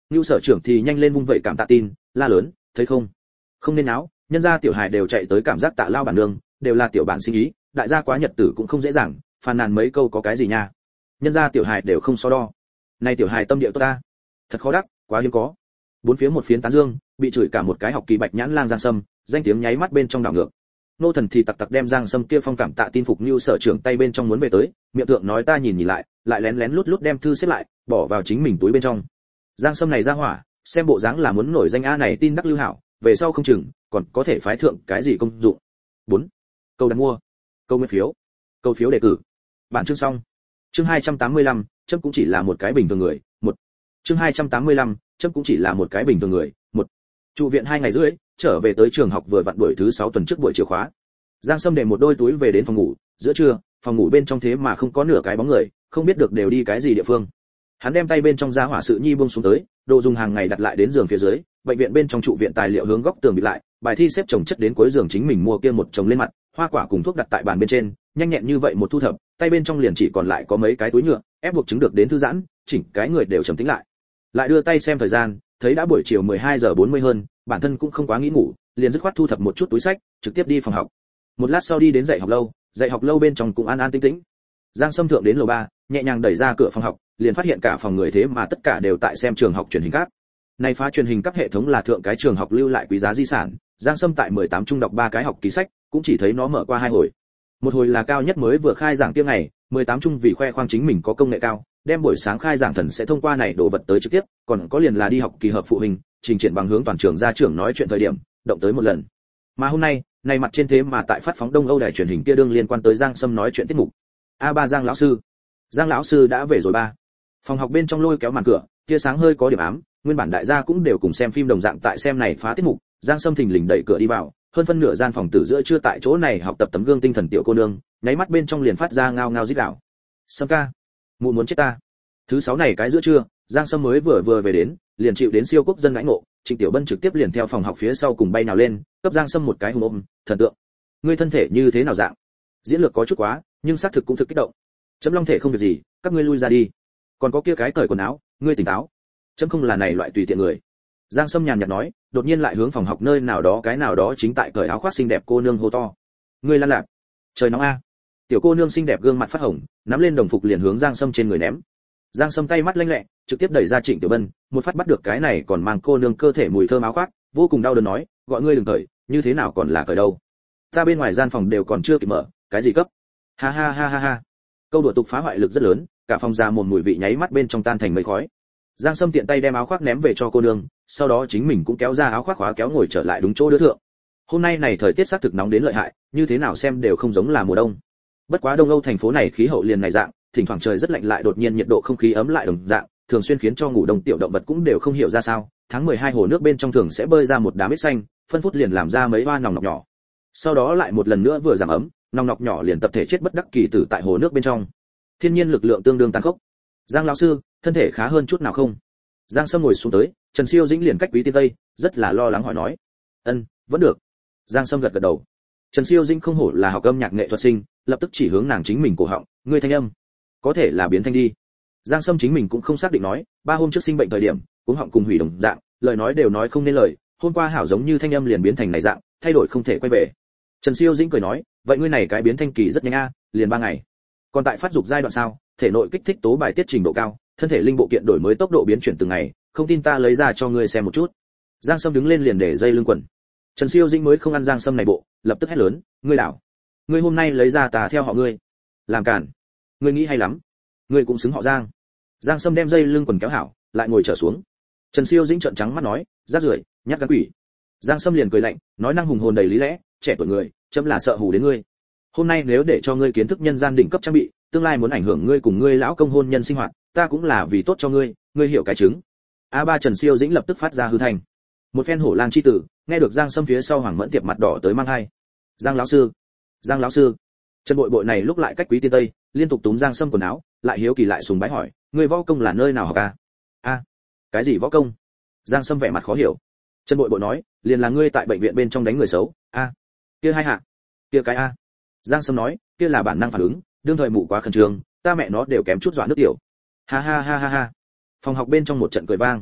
A: Nưu sở trưởng thì nhanh lên vung vẩy cảm tạ tin, la lớn, thấy không? Không nên náo, nhân gia tiểu hài đều chạy tới cảm giác tạ lao bản nương, đều là tiểu bản sinh ý, đại gia quá nhật tử cũng không dễ dàng, phàn nàn mấy câu có cái gì nha. Nhân gia tiểu hài đều không so đo. Này tiểu hài tâm địa tốt ta. Thật khó đắc, quá hiếm có. Bốn phía một phiến tán dương, bị chửi cả một cái học kỳ bạch nhãn lang Giang Sâm, danh tiếng nháy mắt bên trong đảo ngược. Nô thần thì tặc tặc đem Giang Sâm kia phong cảm tạ tin phục Nưu sở trưởng tay bên trong muốn về tới, miệng tượng nói ta nhìn nhìn lại, lại lén lén lút lút đem thư xếp lại, bỏ vào chính mình túi bên trong. Giang Sâm này ra hỏa, xem bộ dáng là muốn nổi danh a này tin đắc lưu hảo, về sau không chừng còn có thể phái thượng cái gì công dụng. bốn Câu đặt mua, câu nguyên phiếu, câu phiếu đề cử. Bản chương xong. Chương hai trăm tám mươi lăm, chấm cũng chỉ là một cái bình thường người. Một Chương hai trăm tám mươi lăm, chấm cũng chỉ là một cái bình thường người. Một Trụ viện hai ngày rưỡi, trở về tới trường học vừa vặn buổi thứ sáu tuần trước buổi chiều khóa. Giang Sâm để một đôi túi về đến phòng ngủ, giữa trưa, phòng ngủ bên trong thế mà không có nửa cái bóng người, không biết được đều đi cái gì địa phương. Hắn đem tay bên trong ra hỏa sự nhi buông xuống tới, đồ dùng hàng ngày đặt lại đến giường phía dưới, bệnh viện bên trong trụ viện tài liệu hướng góc tường bịt lại, bài thi xếp chồng chất đến cuối giường chính mình mua kia một chồng lên mặt, hoa quả cùng thuốc đặt tại bàn bên trên, nhanh nhẹn như vậy một thu thập, tay bên trong liền chỉ còn lại có mấy cái túi nhựa, ép buộc chứng được đến thư giãn, chỉnh cái người đều trầm tĩnh lại. Lại đưa tay xem thời gian, thấy đã buổi chiều mười hai giờ bốn mươi hơn, bản thân cũng không quá nghĩ ngủ, liền dứt khoát thu thập một chút túi sách, trực tiếp đi phòng học. Một lát sau đi đến dạy học lâu, dạy học lâu bên trong cũng an an tĩnh tĩnh. Giang Sâm thượng đến lầu ba, nhẹ nhàng đẩy ra cửa phòng học, liền phát hiện cả phòng người thế mà tất cả đều tại xem trường học truyền hình cáp. Này phá truyền hình cáp hệ thống là thượng cái trường học lưu lại quý giá di sản, Giang Sâm tại mười tám trung đọc ba cái học ký sách, cũng chỉ thấy nó mở qua hai hồi. Một hồi là cao nhất mới vừa khai giảng tiếng ngày, mười tám trung vì khoe khoang chính mình có công nghệ cao, đem buổi sáng khai giảng thần sẽ thông qua này đồ vật tới trực tiếp, còn có liền là đi học kỳ hợp phụ huynh, trình triển bằng hướng toàn trường ra trưởng nói chuyện thời điểm, động tới một lần. Mà hôm nay, này mặt trên thế mà tại phát phóng Đông Âu đài truyền hình kia đương liên quan tới Giang Sâm nói chuyện tiết mục. A ba Giang lão sư, Giang lão sư đã về rồi ba. Phòng học bên trong lôi kéo màn cửa, tia sáng hơi có điểm ám, nguyên bản đại gia cũng đều cùng xem phim đồng dạng tại xem này phá tiết mục, Giang Sâm thình lình đẩy cửa đi vào, hơn phân nửa gian phòng tử giữa chưa tại chỗ này học tập tấm gương tinh thần tiểu cô nương, nháy mắt bên trong liền phát ra ngao ngao rít gào. Sâm ca, mụ muốn chết ta. Thứ sáu này cái giữa trưa, Giang Sâm mới vừa vừa về đến, liền chịu đến siêu quốc dân đãi ngộ, Trịnh Tiểu Bân trực tiếp liền theo phòng học phía sau cùng bay nào lên, cấp Giang Sâm một cái hùng ôm, thần tượng. Ngươi thân thể như thế nào dạng? Diễn lược có chút quá, nhưng xác thực cũng thực kích động. Chấm long thể không việc gì, các ngươi lui ra đi. Còn có kia cái cởi quần áo, ngươi tỉnh táo. Chấm không là này loại tùy tiện người. Giang Sâm nhàn nhạt nói, đột nhiên lại hướng phòng học nơi nào đó cái nào đó chính tại cởi áo khoác xinh đẹp cô nương hô to. Ngươi lan lạc. Trời nóng a. Tiểu cô nương xinh đẹp gương mặt phát hồng, nắm lên đồng phục liền hướng Giang Sâm trên người ném. Giang Sâm tay mắt lanh lẹ, trực tiếp đẩy ra Trịnh Tiểu Bân, một phát bắt được cái này còn mang cô nương cơ thể mùi thơm áo khoác, vô cùng đau đớn nói, gọi ngươi đừng cởi, như thế nào còn là cởi đâu? Ta bên ngoài gian phòng đều còn chưa kịp mở, cái gì cấp? Ha ha ha ha ha. Câu đùa tục phá hoại lực rất lớn, cả phòng ra một mùi vị nháy mắt bên trong tan thành mây khói. Giang Sâm tiện tay đem áo khoác ném về cho cô nương, sau đó chính mình cũng kéo ra áo khoác khóa kéo ngồi trở lại đúng chỗ đứa thượng. Hôm nay này thời tiết xác thực nóng đến lợi hại, như thế nào xem đều không giống là mùa đông. Bất quá Đông Âu thành phố này khí hậu liền này dạng, thỉnh thoảng trời rất lạnh lại đột nhiên nhiệt độ không khí ấm lại đồng dạng, thường xuyên khiến cho ngủ đông tiểu động vật cũng đều không hiểu ra sao. Tháng mười hai hồ nước bên trong thường sẽ bơi ra một đám ếch xanh, phân phút liền làm ra mấy hoa nòng nọc nhỏ. Sau đó lại một lần nữa vừa giảm ấm, nòng nọc nhỏ liền tập thể chết bất đắc kỳ tử tại hồ nước bên trong. Thiên nhiên lực lượng tương đương tàn khốc. Giang lão sư, thân thể khá hơn chút nào không? Giang Sâm ngồi xuống tới, Trần Siêu Dĩnh liền cách Quý Tiên Tây, rất là lo lắng hỏi nói. Ân, vẫn được. Giang Sâm gật gật đầu. Trần Siêu Dĩnh không hổ là học âm nhạc nghệ thuật sinh, lập tức chỉ hướng nàng chính mình cổ họng, ngươi thanh âm, có thể là biến thanh đi. Giang Sâm chính mình cũng không xác định nói, ba hôm trước sinh bệnh thời điểm, cuống họng cùng hủy đồng dạng, lời nói đều nói không nên lời, hôm qua hảo giống như thanh âm liền biến thành này dạng, thay đổi không thể quay về. Trần Siêu Dĩnh cười nói, vậy ngươi này cái biến thanh kỳ rất nhanh a, liền ba ngày. Còn tại phát dục giai đoạn sao, thể nội kích thích tố bài tiết trình độ cao, thân thể linh bộ kiện đổi mới tốc độ biến chuyển từng ngày, không tin ta lấy ra cho ngươi xem một chút. Giang Sâm đứng lên liền để dây lưng quần. Trần Siêu Dĩnh mới không ăn Giang Sâm này bộ, lập tức hét lớn, ngươi đảo, ngươi hôm nay lấy ra ta theo họ ngươi, làm cản, ngươi nghĩ hay lắm, ngươi cũng xứng họ Giang. Giang Sâm đem dây lưng quần kéo hảo, lại ngồi trở xuống. Trần Siêu Dĩnh trợn trắng mắt nói, rác rưởi, nhát gan quỷ. Giang Sâm liền cười lạnh, nói năng hùng hồn đầy lý lẽ, trẻ tuổi người, chấm là sợ hù đến ngươi. Hôm nay nếu để cho ngươi kiến thức nhân gian đỉnh cấp trang bị, tương lai muốn ảnh hưởng ngươi cùng ngươi lão công hôn nhân sinh hoạt, ta cũng là vì tốt cho ngươi, ngươi hiểu cái chứng. A ba Trần Siêu Dĩnh lập tức phát ra hư thành. Một phen hổ lang chi tử, nghe được Giang Sâm phía sau Hoàng Mẫn Tiệp mặt đỏ tới mang hai. Giang lão sư, Giang lão sư. Trần Bội Bội này lúc lại cách Quý Tiên Tây, liên tục túm Giang Sâm quần áo, lại hiếu kỳ lại sùng bái hỏi, ngươi võ công là nơi nào học a? A, cái gì võ công? Giang Sâm vẻ mặt khó hiểu. Trần Bội Bội nói, liền là ngươi tại bệnh viện bên trong đánh người xấu. A, kia hai hạ, kia cái a. Giang Sâm nói, kia là bản năng phản ứng, đương thời mụ quá khẩn trương, ta mẹ nó đều kém chút dọa nước tiểu. Ha ha ha ha ha. Phòng học bên trong một trận cười vang.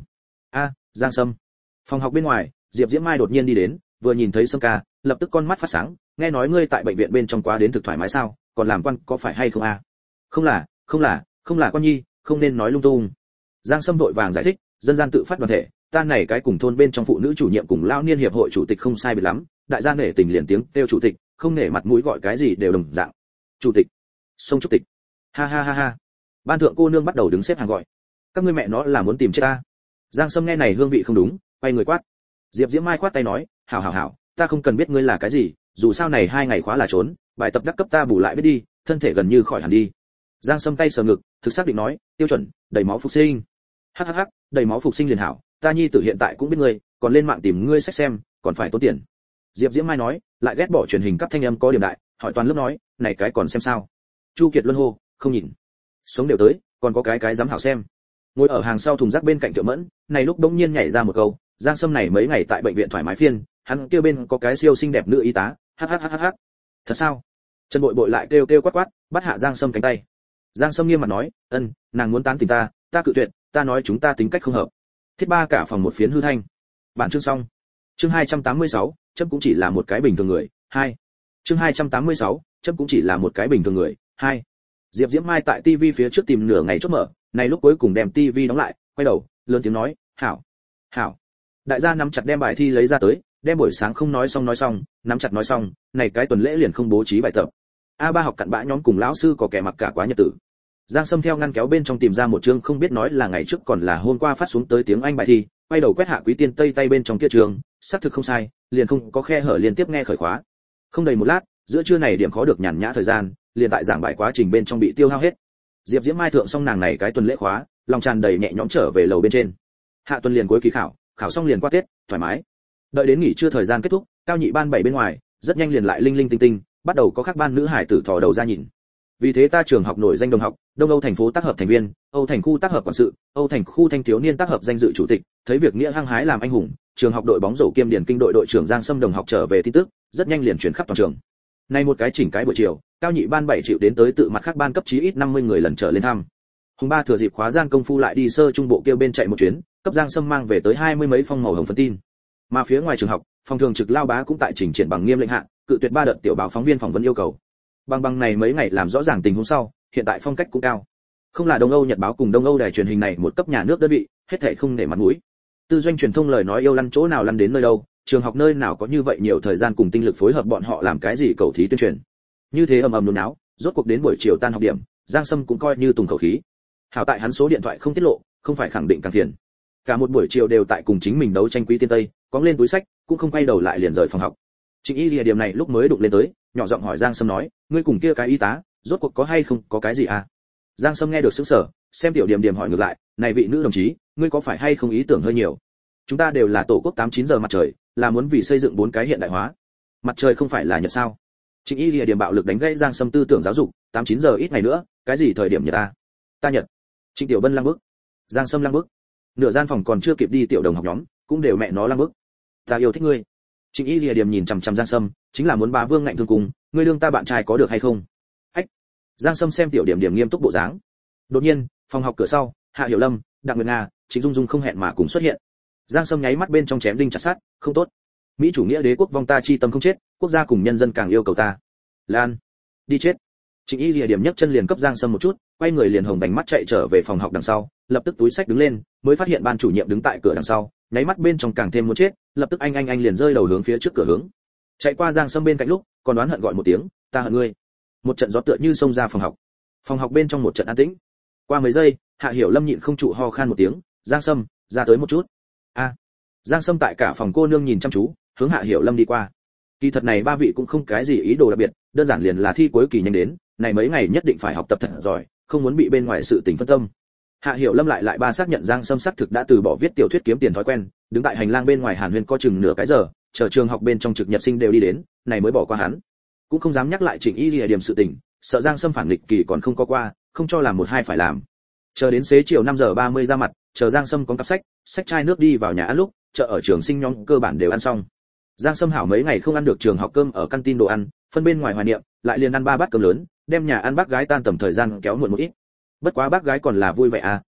A: A, Giang Sâm. Phòng học bên ngoài, Diệp Diễm Mai đột nhiên đi đến, vừa nhìn thấy Sâm ca, lập tức con mắt phát sáng, nghe nói ngươi tại bệnh viện bên trong quá đến thực thoải mái sao, còn làm quan có phải hay không a? Không là, không là, không là con nhi, không nên nói lung tung. Giang Sâm vội vàng giải thích, dân gian tự phát đoàn thể, ta này cái cùng thôn bên trong phụ nữ chủ nhiệm cùng lão niên hiệp hội chủ tịch không sai biệt lắm, đại gia nể tình liền tiếng kêu chủ tịch, không nể mặt mũi gọi cái gì đều đồng dạng. Chủ tịch, sông chủ tịch. Ha ha ha ha. Ban thượng cô nương bắt đầu đứng xếp hàng gọi. Các ngươi mẹ nó là muốn tìm chết ta. Giang Sâm nghe này hương vị không đúng, quay người quát. Diệp Diễm Mai khoát tay nói, hảo hảo hảo, ta không cần biết ngươi là cái gì, dù sao này hai ngày khóa là trốn, bài tập đắc cấp ta bù lại biết đi, thân thể gần như khỏi hẳn đi. Giang Sâm tay sờ ngực, thực xác định nói, tiêu chuẩn, đầy máu phục sinh. Hắc hắc hắc, đầy máu phục sinh liền hảo, ta nhi tử hiện tại cũng biết ngươi, còn lên mạng tìm ngươi sách xem, còn phải tốn tiền. Diệp Diễm Mai nói, lại ghét bỏ truyền hình cấp thanh âm có điểm đại, hỏi toàn lớp nói, này cái còn xem sao? Chu Kiệt Luân hô, không nhìn. Sống đều tới, còn có cái cái dám hảo xem. Ngồi ở hàng sau thùng rác bên cạnh Triệu Mẫn, này lúc bỗng nhiên nhảy ra một câu, Giang Sâm này mấy ngày tại bệnh viện thoải mái phiên, hắn kêu bên có cái siêu xinh đẹp nữ y tá, hắc hắc hắc hắc. Thật sao? Trần Bội Bội lại kêu kêu quát quát, bắt hạ Giang Sâm cánh tay. Giang Sâm nghiêm mặt nói, ân, nàng muốn tán tỉnh ta, ta cự tuyệt, ta nói chúng ta tính cách không hợp. Thiết ba cả phòng một phiến hư thanh. Bản chương xong. Chương hai trăm tám mươi sáu, chấm cũng chỉ là một cái bình thường người. Hai. Chương hai trăm tám mươi sáu, chấm cũng chỉ là một cái bình thường người. Hai. Diệp Diễm Mai tại tivi phía trước tìm nửa ngày chốt mở, này lúc cuối cùng đem tivi đóng lại, quay đầu, lớn tiếng nói, "Hảo, hảo." Đại gia nắm chặt đem bài thi lấy ra tới, đem buổi sáng không nói xong nói xong, nắm chặt nói xong, này cái tuần lễ liền không bố trí bài tập. A ba học cặn bã nhóm cùng lão sư có kẻ mặc cả quá nhật tử. Giang Sâm theo ngăn kéo bên trong tìm ra một chương không biết nói là ngày trước còn là hôm qua phát xuống tới tiếng Anh bài thi, quay đầu quét hạ Quý Tiên Tây tay bên trong kia trường, xác thực không sai, liền không có khe hở liên tiếp nghe khởi khóa. Không đầy một lát, giữa trưa này điểm khó được nhàn nhã thời gian, liền tại giảng bài quá trình bên trong bị tiêu hao hết. Diệp Diễm Mai thượng xong nàng này cái tuần lễ khóa, lòng tràn đầy nhẹ nhõm trở về lầu bên trên. Hạ tuần liền cuối kỳ khảo, khảo xong liền qua Tết, thoải mái. Đợi đến nghỉ trưa thời gian kết thúc, cao nhị ban bảy bên ngoài, rất nhanh liền lại linh linh tinh tinh, bắt đầu có các ban nữ hải tử thò đầu ra nhìn. Vì thế ta trường học nổi danh đồng học, Đông Âu thành phố tác hợp thành viên, Âu thành khu tác hợp quản sự, Âu thành khu thanh thiếu niên tác hợp danh dự chủ tịch, thấy việc nghĩa hăng hái làm anh hùng, trường học đội bóng rổ kiêm điển kinh đội đội trưởng Giang Sâm đồng học trở về tin tức, rất nhanh liền truyền khắp toàn trường. Nay một cái chỉnh cái buổi chiều, cao nhị ban bảy chịu đến tới tự mặt khác ban cấp chí ít năm mươi người lần trở lên thăm. Hùng ba thừa dịp khóa gian công phu lại đi sơ trung bộ kêu bên chạy một chuyến, cấp Giang Sâm mang về tới hai mươi mấy phong màu hồng phấn tin. Mà phía ngoài trường học, phòng thường trực lao bá cũng tại chỉnh triển bằng nghiêm lệnh hạ, cự tuyệt ba đợt tiểu báo phóng viên phỏng vấn yêu cầu. Bằng bằng này mấy ngày làm rõ ràng tình huống sau, hiện tại phong cách cũng cao. Không là Đông Âu Nhật báo cùng Đông Âu đài truyền hình này một cấp nhà nước đơn vị, hết thảy không để mặt mũi. Tư doanh truyền thông lời nói yêu lăn chỗ nào lăn đến nơi đâu, trường học nơi nào có như vậy nhiều thời gian cùng tinh lực phối hợp bọn họ làm cái gì cầu thí tuyên truyền. Như thế ầm ầm nôn náo, rốt cuộc đến buổi chiều tan học điểm, Giang Sâm cũng coi như tùng khẩu khí. Hảo tại hắn số điện thoại không tiết lộ, không phải khẳng định càng phiền. Cả một buổi chiều đều tại cùng chính mình đấu tranh Quý Tiên Tây, cóng lên túi sách, cũng không quay đầu lại liền rời phòng học. Trịnh Y Lìa điểm này lúc mới đụng lên tới, nhỏ giọng hỏi Giang Sâm nói, ngươi cùng kia cái y tá, rốt cuộc có hay không có cái gì à? Giang Sâm nghe được sững sờ, xem tiểu điểm điểm hỏi ngược lại, này vị nữ đồng chí, ngươi có phải hay không ý tưởng hơi nhiều? Chúng ta đều là tổ quốc tám chín giờ mặt trời, là muốn vì xây dựng bốn cái hiện đại hóa. Mặt trời không phải là nhật sao? Trịnh Y Lìa điểm bạo lực đánh gãy Giang Sâm tư tưởng giáo dục, tám chín giờ ít ngày nữa, cái gì thời điểm nhật ta? Ta nhật. Trịnh Tiểu Bân lăng bức. Giang Sâm lăng bức. Nửa gian phòng còn chưa kịp đi tiểu đồng học nhóm, cũng đều mẹ nó lăng bức. Ta yêu thích ngươi. Trịnh Y Lìa điểm nhìn chằm chằm Giang Sâm, chính là muốn bá vương ngạnh thương cùng, ngươi đương ta bạn trai có được hay không? Ách. Giang Sâm xem tiểu điểm điểm nghiêm túc bộ dáng. Đột nhiên, phòng học cửa sau, Hạ Hiểu Lâm, Đặng Nguyệt Nga, Trịnh Dung Dung không hẹn mà cùng xuất hiện. Giang Sâm nháy mắt bên trong chém đinh chặt sắt, không tốt. Mỹ chủ nghĩa đế quốc vong ta chi tâm không chết, quốc gia cùng nhân dân càng yêu cầu ta. Lan, đi chết. Trịnh Y Lìa điểm nhấc chân liền cấp Giang Sâm một chút, quay người liền hồng bành mắt chạy trở về phòng học đằng sau, lập tức túi sách đứng lên, mới phát hiện ban chủ nhiệm đứng tại cửa đằng sau, nháy mắt bên trong càng thêm muốn chết, lập tức anh anh anh liền rơi đầu hướng phía trước cửa hướng. Chạy qua Giang Sâm bên cạnh lúc, còn đoán hận gọi một tiếng, ta hận ngươi. Một trận gió tựa như xông ra phòng học. Phòng học bên trong một trận an tĩnh. Qua mấy giây, Hạ Hiểu Lâm nhịn không trụ ho khan một tiếng, Giang Sâm, ra tới một chút. A. Giang Sâm tại cả phòng cô nương nhìn chăm chú, hướng Hạ Hiểu Lâm đi qua. Kỳ thật này ba vị cũng không cái gì ý đồ đặc biệt, đơn giản liền là thi cuối kỳ nhanh đến, này mấy ngày nhất định phải học tập thật giỏi, không muốn bị bên ngoài sự tình phân tâm. Hạ Hiểu Lâm lại lại ba xác nhận Giang Sâm xác thực đã từ bỏ viết tiểu thuyết kiếm tiền thói quen, đứng tại hành lang bên ngoài Hàn Huyên có chừng nửa cái giờ, chờ trường học bên trong trực nhật sinh đều đi đến, này mới bỏ qua hắn. Cũng không dám nhắc lại Trịnh Y Lìa điểm sự tình, sợ Giang Sâm phản nghịch kỳ còn không có qua, không cho làm một hai phải làm. Chờ đến xế chiều năm giờ ba mươi ra mặt, chờ Giang Sâm có cặp sách, sách chai nước đi vào nhà ăn lúc, chợ ở trường sinh nhóm cơ bản đều ăn xong. Giang Sâm hảo mấy ngày không ăn được trường học cơm ở canteen đồ ăn, phân bên ngoài hoài niệm, lại liền ăn ba bát cơm lớn, đem nhà ăn bác gái tan tầm thời gian kéo muộn một ít. Bất quá bác gái còn là vui vẻ à,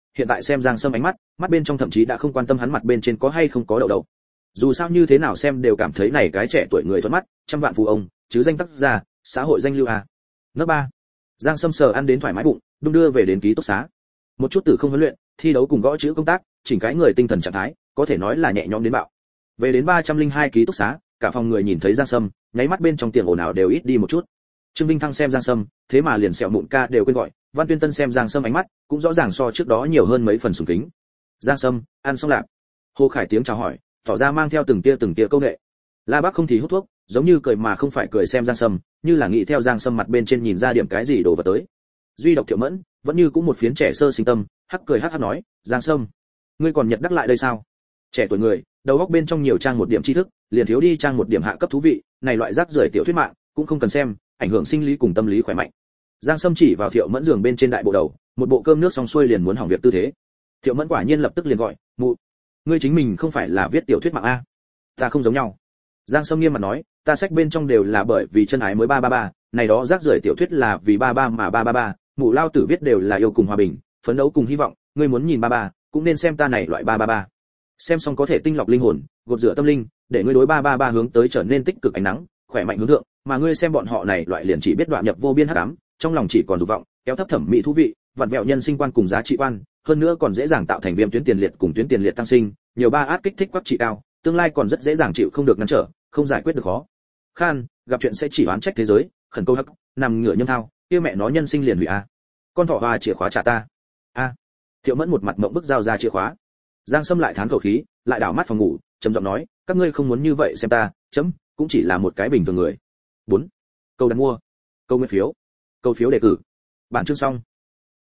A: hiện tại xem Giang Sâm ánh mắt, mắt bên trong thậm chí đã không quan tâm hắn mặt bên trên có hay không có đậu đậu. Dù sao như thế nào xem đều cảm thấy này cái trẻ tuổi người thuận mắt, trăm vạn phú ông, chứ danh tác gia, xã hội danh lưu à. Lớp ba. Giang Sâm sờ ăn đến thoải mái bụng, đung đưa về đến ký túc xá. Một chút tử không huấn luyện, thi đấu cùng gõ chữ công tác, chỉnh cái người tinh thần trạng thái, có thể nói là nhẹ nhõm đến bạo. Về đến ba trăm lẻ hai ký túc xá, cả phòng người nhìn thấy Giang Sâm, nháy mắt bên trong tiền ồn ào đều ít đi một chút. Trương Vinh Thăng xem Giang Sâm, thế mà liền sẹo mụn ca đều quên gọi, Văn Tuyên Tân xem Giang Sâm ánh mắt, cũng rõ ràng so trước đó nhiều hơn mấy phần sùng kính. Giang Sâm, ăn xong lạp. Hồ Khải tiếng chào hỏi, tỏ ra mang theo từng tia từng tia câu nệ. La Bác không thì hút thuốc, giống như cười mà không phải cười xem Giang Sâm, như là nghĩ theo Giang Sâm mặt bên trên nhìn ra điểm cái gì đồ vật tới. Duy độc Thiệu Mẫn, vẫn như cũng một phiến trẻ sơ sinh tâm, hắc cười hắc hắc nói, Giang Sâm, ngươi còn nhật đắc lại đây sao? Trẻ tuổi người, đầu óc bên trong nhiều trang một điểm tri thức, liền thiếu đi trang một điểm hạ cấp thú vị, này loại rác rưởi tiểu thuyết mạng, cũng không cần xem, ảnh hưởng sinh lý cùng tâm lý khỏe mạnh. Giang Sâm chỉ vào Thiệu Mẫn giường bên trên đại bộ đầu, một bộ cơm nước xong xuôi liền muốn hỏng việc tư thế. Thiệu Mẫn quả nhiên lập tức liền gọi, mụ, ngươi chính mình không phải là viết tiểu thuyết mạng a? Ta không giống nhau. Giang Sâm nghiêm mặt nói, ta sách bên trong đều là bởi vì chân ái mới ba ba ba, này đó rác rưởi tiểu thuyết là vì ba ba mà ba ba ba, mụ lao tử viết đều là yêu cùng hòa bình, phấn đấu cùng hy vọng, ngươi muốn nhìn ba ba, cũng nên xem ta này loại ba ba ba. Xem xong có thể tinh lọc linh hồn, gột rửa tâm linh, để ngươi đối ba ba ba hướng tới trở nên tích cực ánh nắng, khỏe mạnh hướng thượng, mà ngươi xem bọn họ này loại liền chỉ biết đoạn nhập vô biên hắc ám, trong lòng chỉ còn dục vọng, kéo thấp thẩm mỹ thú vị, vặn vẹo nhân sinh quan cùng giá trị quan, hơn nữa còn dễ dàng tạo thành viêm tuyến tiền liệt cùng tuyến tiền liệt tăng sinh, nhiều ba át kích thích quắc trị cao, tương lai còn rất dễ dàng chịu không được ngăn trở, không giải quyết được khó. Khan, gặp chuyện sẽ chỉ oán trách thế giới, khẩn câu hắc, nằm ngửa nhâm thao, kia mẹ nó nhân sinh liền hủy a. Con thỏ hoa chìa khóa trả ta. A. Thiệu Mẫn một mặt mộng bức giao ra chìa khóa. Giang Sâm lại thán khẩu khí, lại đảo mắt phòng ngủ, trầm giọng nói, các ngươi không muốn như vậy xem ta, chấm, cũng chỉ là một cái bình thường người. bốn. Câu đặt mua, câu nguyên phiếu, câu phiếu đề cử. Bản chương xong.